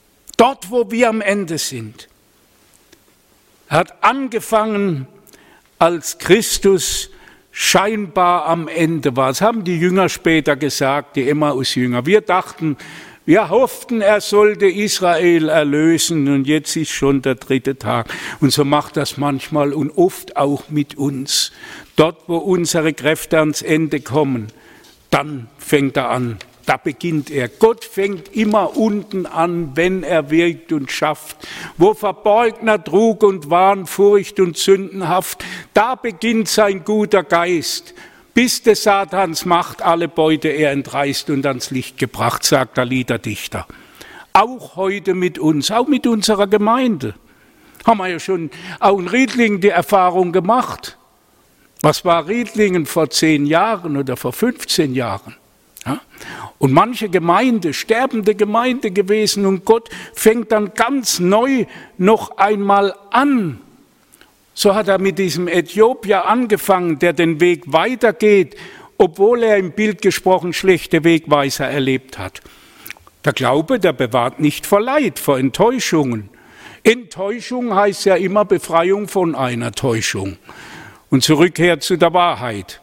Dort, wo wir am Ende sind. Er hat angefangen als Christus scheinbar am Ende war. Das haben die Jünger später gesagt, die Emmaus-Jünger. Wir dachten, wir hofften, er sollte Israel erlösen und jetzt ist schon der dritte Tag. Und so macht das manchmal und oft auch mit uns. Dort, wo unsere Kräfte ans Ende kommen, dann fängt er an. Da beginnt er. Gott fängt immer unten an, wenn er wirkt und schafft. Wo verborgener Trug und Wahn, Furcht und Sündenhaft, da beginnt sein guter Geist, bis des Satans Macht alle Beute er entreißt und ans Licht gebracht, sagt der Liederdichter. Auch heute mit uns, auch mit unserer Gemeinde. Haben wir ja schon auch in Riedlingen die Erfahrung gemacht. Was war Riedlingen vor zehn Jahren oder vor fünfzehn Jahren? Ja? Und manche Gemeinde, sterbende Gemeinde gewesen und Gott fängt dann ganz neu noch einmal an. So hat er mit diesem Äthiopier angefangen, der den Weg weitergeht, obwohl er im Bild gesprochen schlechte Wegweiser erlebt hat. Der Glaube, der bewahrt nicht vor Leid, vor Enttäuschungen. Enttäuschung heißt ja immer Befreiung von einer Täuschung und Zurückkehr zu der Wahrheit.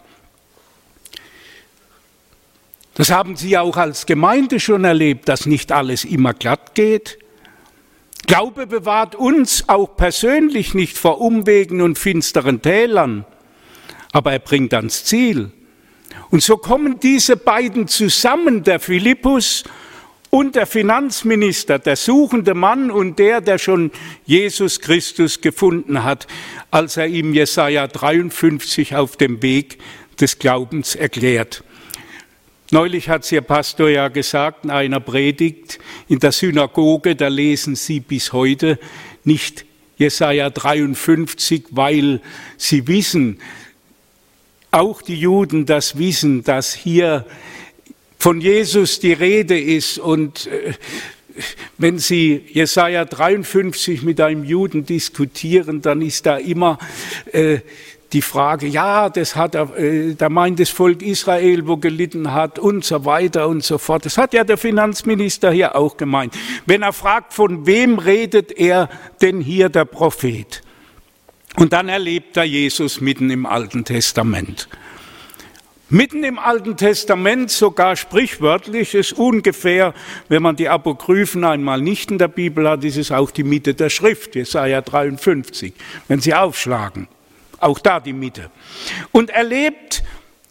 Das haben Sie auch als Gemeinde schon erlebt, dass nicht alles immer glatt geht. Glaube bewahrt uns auch persönlich nicht vor Umwegen und finsteren Tälern, aber er bringt ans Ziel. Und so kommen diese beiden zusammen, der Philippus und der Finanzminister, der suchende Mann und der, der schon Jesus Christus gefunden hat, als er ihm Jesaja dreiundfünfzig auf dem Weg des Glaubens erklärt. Neulich hat es Ihr Pastor ja gesagt, in einer Predigt in der Synagoge, da lesen Sie bis heute nicht Jesaja dreiundfünfzig, weil Sie wissen, auch die Juden das wissen, dass hier von Jesus die Rede ist. Und äh, wenn Sie Jesaja dreiundfünfzig mit einem Juden diskutieren, dann ist da immer äh, die Frage, ja, das hat er, äh, da meint das Volk Israel, wo gelitten hat und so weiter und so fort. Das hat ja der Finanzminister hier auch gemeint. Wenn er fragt, von wem redet er denn hier der Prophet? Und dann erlebt er Jesus mitten im Alten Testament. Mitten im Alten Testament, sogar sprichwörtlich, ist ungefähr, wenn man die Apokryphen einmal nicht in der Bibel hat, ist es auch die Mitte der Schrift, Jesaja dreiundfünfzig, wenn Sie aufschlagen. Auch da die Mitte. Und erlebt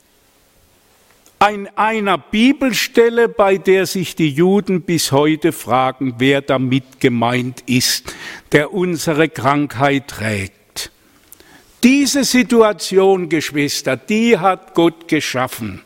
an einer Bibelstelle, bei der sich die Juden bis heute fragen, wer damit gemeint ist, der unsere Krankheit trägt. Diese Situation, Geschwister, die hat Gott geschaffen.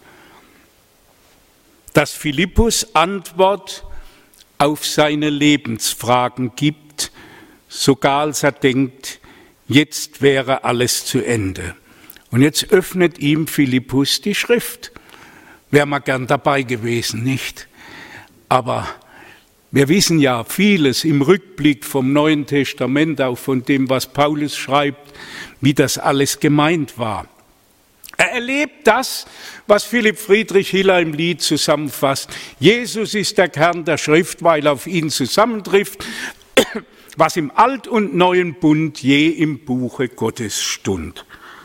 Dass Philippus Antwort auf seine Lebensfragen gibt, sogar als er denkt, jetzt wäre alles zu Ende. Und jetzt öffnet ihm Philippus die Schrift. Wäre mal gern dabei gewesen, nicht? Aber wir wissen ja vieles im Rückblick vom Neuen Testament, auch von dem, was Paulus schreibt, wie das alles gemeint war. Er erlebt das, was Philipp Friedrich Hiller im Lied zusammenfasst. Jesus ist der Kern der Schrift, weil auf ihn zusammentrifft, was im Alt- und Neuen Bund je im Buche Gottes stund.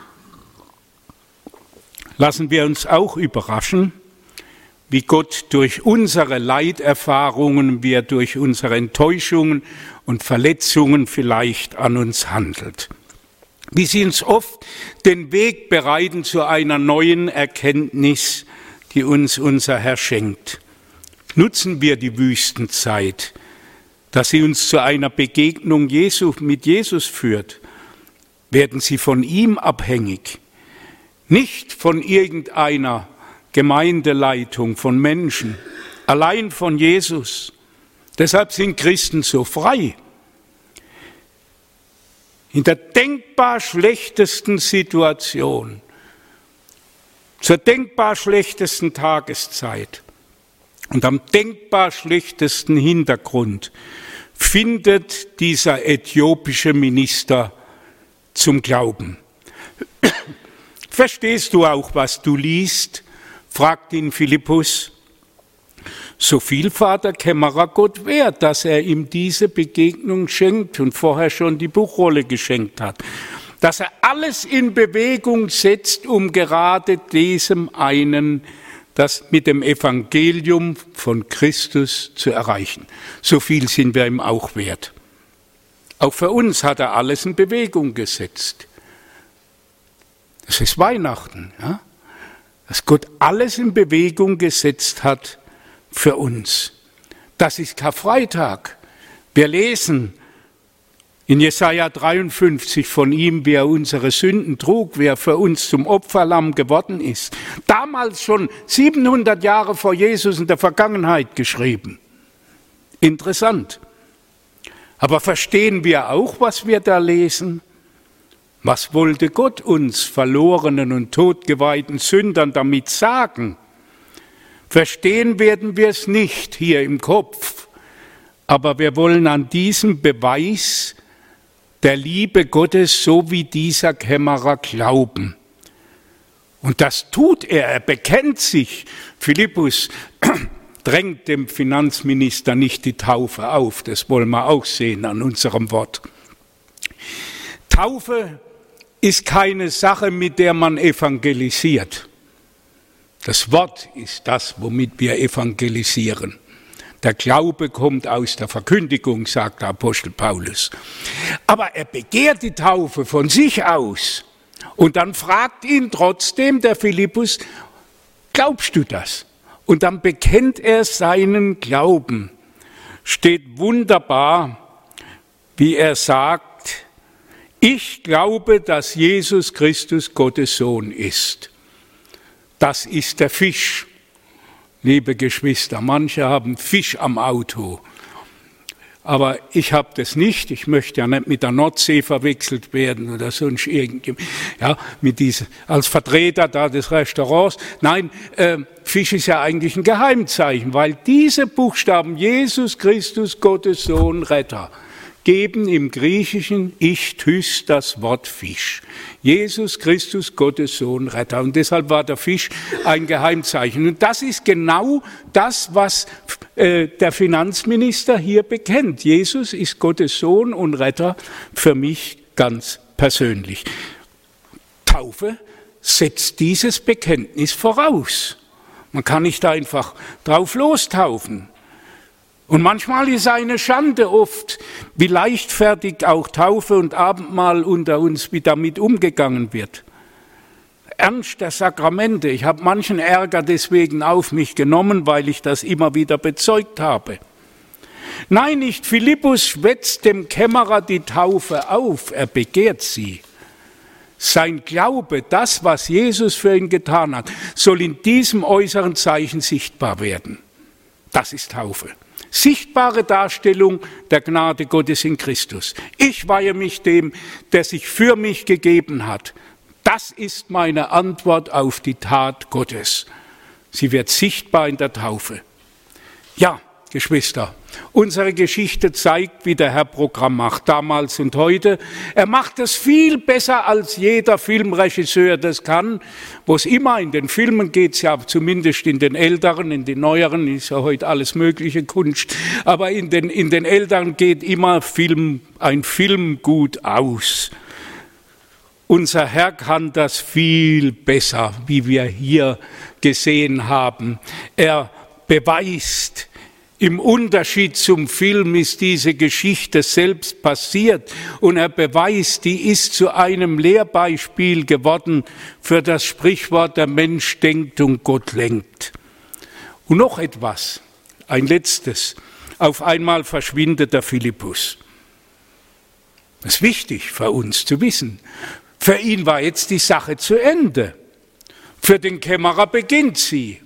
Lassen wir uns auch überraschen, wie Gott durch unsere Leiterfahrungen, wie er durch unsere Enttäuschungen und Verletzungen vielleicht an uns handelt. Wie sie uns oft den Weg bereiten zu einer neuen Erkenntnis, die uns unser Herr schenkt. Nutzen wir die Wüstenzeit, dass sie uns zu einer Begegnung Jesu, mit Jesus führt, werden sie von ihm abhängig, nicht von irgendeiner Gemeindeleitung, von Menschen, allein von Jesus. Deshalb sind Christen so frei. In der denkbar schlechtesten Situation, zur denkbar schlechtesten Tageszeit, und am denkbar schlechtesten Hintergrund findet dieser äthiopische Minister zum Glauben. Verstehst du auch, was du liest? Fragt ihn Philippus. So viel Vater Kämmerer Gott wert, dass er ihm diese Begegnung schenkt und vorher schon die Buchrolle geschenkt hat. dass er alles in Bewegung setzt, um gerade diesem einen, das mit dem Evangelium von Christus zu erreichen. So viel sind wir ihm auch wert. Auch für uns hat er alles in Bewegung gesetzt. Das ist Weihnachten, ja? Dass Gott alles in Bewegung gesetzt hat für uns. Das ist Karfreitag. Wir lesen in Jesaja dreiundfünfzig von ihm, wie er unsere Sünden trug, wie er für uns zum Opferlamm geworden ist. Damals schon siebenhundert Jahre vor Jesus in der Vergangenheit geschrieben. Interessant. Aber verstehen wir auch, was wir da lesen? Was wollte Gott uns, verlorenen und totgeweihten Sündern, damit sagen? Verstehen werden wir es nicht hier im Kopf, aber wir wollen an diesem Beweis der Liebe Gottes, so wie dieser Kämmerer, glauben. Und das tut er, er bekennt sich. Philippus drängt dem Finanzminister nicht die Taufe auf, das wollen wir auch sehen an unserem Wort. Taufe ist keine Sache, mit der man evangelisiert. Das Wort ist das, womit wir evangelisieren. Der Glaube kommt aus der Verkündigung, sagt der Apostel Paulus. Aber er begehrt die Taufe von sich aus. Und dann fragt ihn trotzdem der Philippus, glaubst du das? Und dann bekennt er seinen Glauben. Steht wunderbar, wie er sagt, ich glaube, dass Jesus Christus Gottes Sohn ist. Das ist der Fisch. Liebe Geschwister, manche haben Fisch am Auto, aber ich habe das nicht. Ich möchte ja nicht mit der Nordsee verwechselt werden oder sonst irgendwie, ja, mit diesem, als Vertreter da des Restaurants. Nein, äh, Fisch ist ja eigentlich ein Geheimzeichen, weil diese Buchstaben Jesus Christus, Gottes Sohn, Retter, geben im Griechischen Ichthys das Wort Fisch. Jesus Christus, Gottes Sohn, Retter. Und deshalb war der Fisch ein Geheimzeichen. Und das ist genau das, was äh, der Finanzminister hier bekennt. Jesus ist Gottes Sohn und Retter für mich ganz persönlich. Taufe setzt dieses Bekenntnis voraus. Man kann nicht einfach drauf lostaufen. Und manchmal ist eine Schande oft, wie leichtfertig auch Taufe und Abendmahl unter uns, wie damit umgegangen wird. Ernst der Sakramente, ich habe manchen Ärger deswegen auf mich genommen, weil ich das immer wieder bezeugt habe. Nein, nicht Philippus schwätzt dem Kämmerer die Taufe auf, er begehrt sie. Sein Glaube, das, was Jesus für ihn getan hat, soll in diesem äußeren Zeichen sichtbar werden. Das ist Taufe. Sichtbare Darstellung der Gnade Gottes in Christus. Ich weihe mich dem, der sich für mich gegeben hat. Das ist meine Antwort auf die Tat Gottes. Sie wird sichtbar in der Taufe. Ja, Geschwister, unsere Geschichte zeigt, wie der Herr Programm macht, damals und heute. Er macht es viel besser, als jeder Filmregisseur das kann. Wo es immer in den Filmen geht, es ja zumindest in den älteren, in den neueren, ist ja heute alles mögliche Kunst, aber in den, in den älteren geht immer Film, ein Film gut aus. Unser Herr kann das viel besser, wie wir hier gesehen haben. Er beweist, im Unterschied zum Film ist diese Geschichte selbst passiert und er beweist, die ist zu einem Lehrbeispiel geworden für das Sprichwort, der Mensch denkt und Gott lenkt. Und noch etwas, ein letztes. Auf einmal verschwindet der Philippus. Das ist wichtig für uns zu wissen. Für ihn war jetzt die Sache zu Ende. Für den Kämmerer beginnt sie.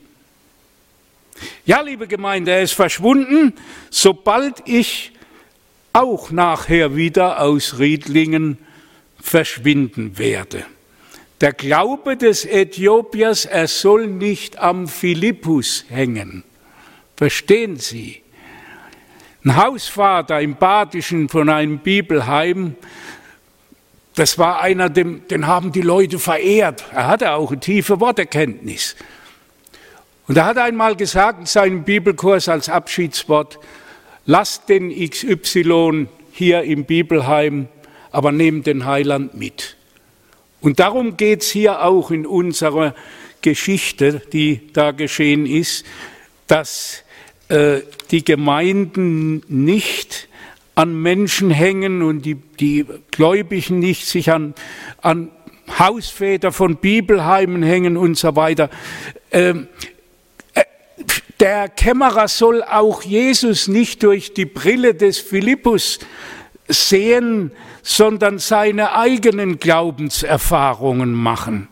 Ja, liebe Gemeinde, er ist verschwunden, sobald ich auch nachher wieder aus Riedlingen verschwinden werde. Der Glaube des Äthiopiers, er soll nicht am Philippus hängen. Verstehen Sie? Ein Hausvater im Badischen von einem Bibelheim, das war einer, den, den haben die Leute verehrt. Er hatte auch eine tiefe Worterkenntnis. Und er hat einmal gesagt in seinem Bibelkurs als Abschiedswort, lasst den X Y hier im Bibelheim, aber nehmt den Heiland mit. Und darum geht es hier auch in unserer Geschichte, die da geschehen ist, dass äh, die Gemeinden nicht an Menschen hängen und die, die Gläubigen nicht sich an, an Hausväter von Bibelheimen hängen und so weiter. Ähm, der Kämmerer soll auch Jesus nicht durch die Brille des Philippus sehen, sondern seine eigenen Glaubenserfahrungen machen.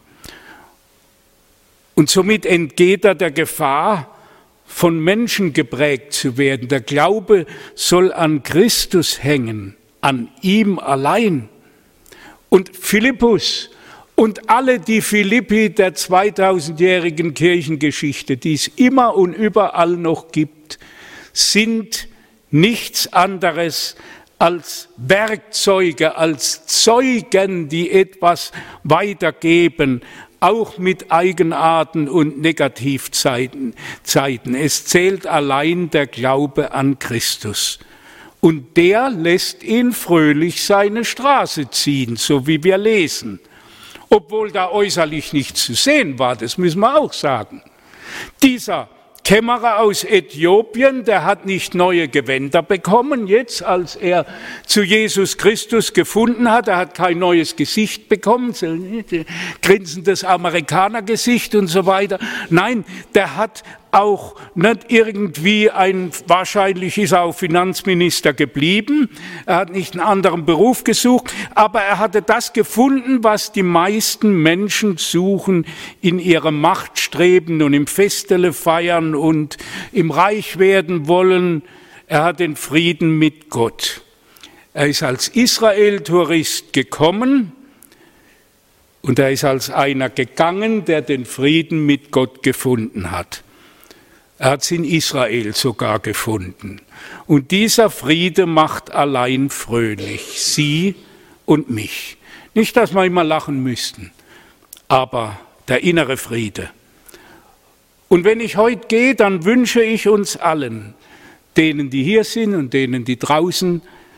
Und somit entgeht er der Gefahr, von Menschen geprägt zu werden. Der Glaube soll an Christus hängen, an ihm allein. Und Philippus und alle die Philippi der zweitausendjährigen Kirchengeschichte, die es immer und überall noch gibt, sind nichts anderes als Werkzeuge, als Zeugen, die etwas weitergeben, auch mit Eigenarten und Negativzeiten. Es zählt allein der Glaube an Christus. Und der lässt ihn fröhlich seine Straße ziehen, so wie wir lesen. Obwohl da äußerlich nichts zu sehen war, das müssen wir auch sagen. Dieser Kämmerer aus Äthiopien, der hat nicht neue Gewänder bekommen, jetzt als er zu Jesus Christus gefunden hat. Er hat kein neues Gesicht bekommen, so ein grinsendes Amerikanergesicht und so weiter. Nein, der hat auch nicht irgendwie ein, wahrscheinlich ist er auch Finanzminister geblieben, er hat nicht einen anderen Beruf gesucht, aber er hatte das gefunden, was die meisten Menschen suchen in ihrem Machtstreben und im Festele feiern und im Reich werden wollen. Er hat den Frieden mit Gott. Er ist als Israel-Tourist gekommen und er ist als einer gegangen, der den Frieden mit Gott gefunden hat. Er hat es in Israel sogar gefunden. Und dieser Friede macht allein fröhlich, sie und mich. Nicht, dass wir immer lachen müssten, aber der innere Friede. Und wenn ich heute gehe, dann wünsche ich uns allen, denen, die hier sind und denen, die draußen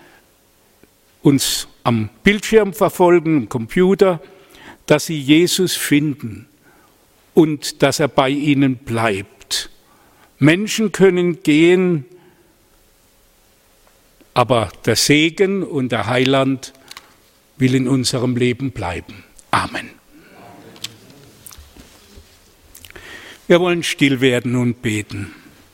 uns am Bildschirm verfolgen, am Computer, dass sie Jesus finden und dass er bei ihnen bleibt. Menschen können gehen, aber der Segen und der Heiland will in unserem Leben bleiben. Amen. Wir wollen still werden und beten.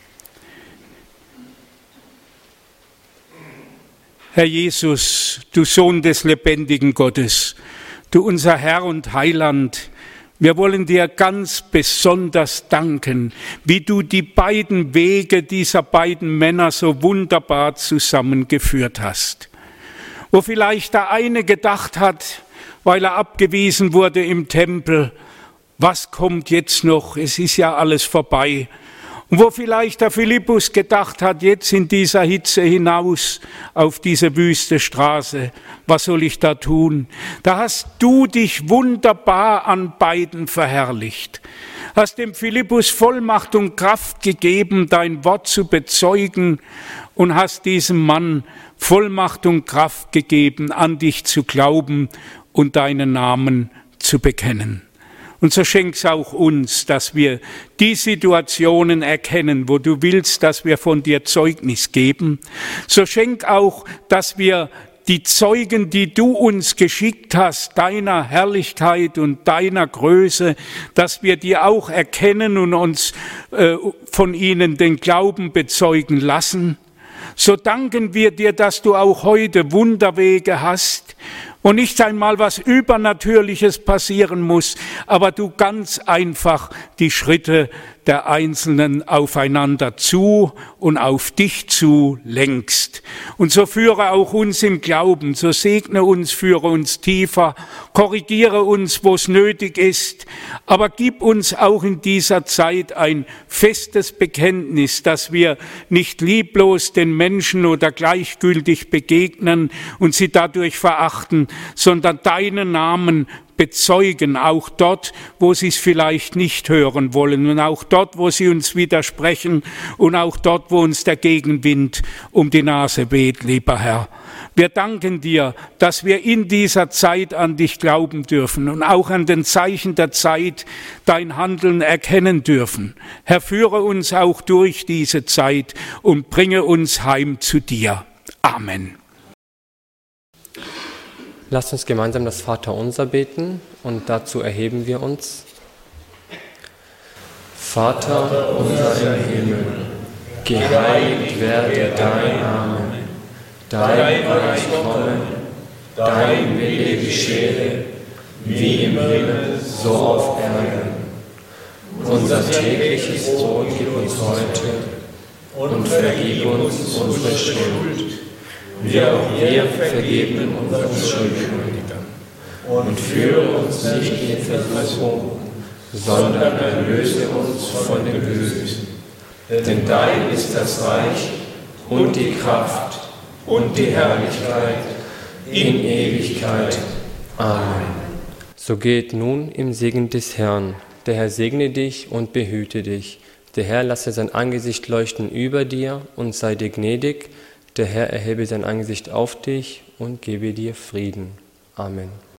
Herr Jesus, du Sohn des lebendigen Gottes, du unser Herr und Heiland, wir wollen dir ganz besonders danken, wie du die beiden Wege dieser beiden Männer so wunderbar zusammengeführt hast. Wo vielleicht der eine gedacht hat, weil er abgewiesen wurde im Tempel, was kommt jetzt noch, es ist ja alles vorbei. Und wo vielleicht der Philippus gedacht hat, jetzt in dieser Hitze hinaus auf diese wüste Straße, was soll ich da tun? Da hast du dich wunderbar an beiden verherrlicht. Hast dem Philippus Vollmacht und Kraft gegeben, dein Wort zu bezeugen und hast diesem Mann Vollmacht und Kraft gegeben, an dich zu glauben und deinen Namen zu bekennen. Und so schenk's auch uns, dass wir die Situationen erkennen, wo du willst, dass wir von dir Zeugnis geben. So schenk auch, dass wir die Zeugen, die du uns geschickt hast, deiner Herrlichkeit und deiner Größe, dass wir die auch erkennen und uns äh, von ihnen den Glauben bezeugen lassen. So danken wir dir, dass du auch heute Wunderwege hast, und nicht einmal was Übernatürliches passieren muss, aber du ganz einfach die Schritte der Einzelnen aufeinander zu und auf dich zu lenkst. Und so führe auch uns im Glauben, so segne uns, führe uns tiefer, korrigiere uns, wo es nötig ist, aber gib uns auch in dieser Zeit ein festes Bekenntnis, dass wir nicht lieblos den Menschen oder gleichgültig begegnen und sie dadurch verachten, sondern deinen Namen bezeugen, auch dort, wo sie es vielleicht nicht hören wollen und auch dort, wo sie uns widersprechen und auch dort, wo uns der Gegenwind um die Nase weht, lieber Herr. Wir danken dir, dass wir in dieser Zeit an dich glauben dürfen und auch an den Zeichen der Zeit dein Handeln erkennen dürfen. Herr, führe uns auch durch diese Zeit und bringe uns heim zu dir. Amen. Lasst uns gemeinsam das Vaterunser beten und dazu erheben wir uns. Vater unser im Himmel, geheiligt werde dein Name, dein Reich komme, dein Wille geschehe, wie im Himmel, so auf Erden. Unser tägliches Brot gib uns heute und vergib uns unsere Schuld, wie auch wir vergeben unseren Schuldigern. Und führe uns nicht in Versuchung, sondern erlöse uns von dem Bösen. Denn dein ist das Reich und die Kraft und die Herrlichkeit in Ewigkeit. Amen. So geht nun im Segen des Herrn. Der Herr segne dich und behüte dich. Der Herr lasse sein Angesicht leuchten über dir und sei dir gnädig. Der Herr erhebe sein Angesicht auf dich und gebe dir Frieden. Amen.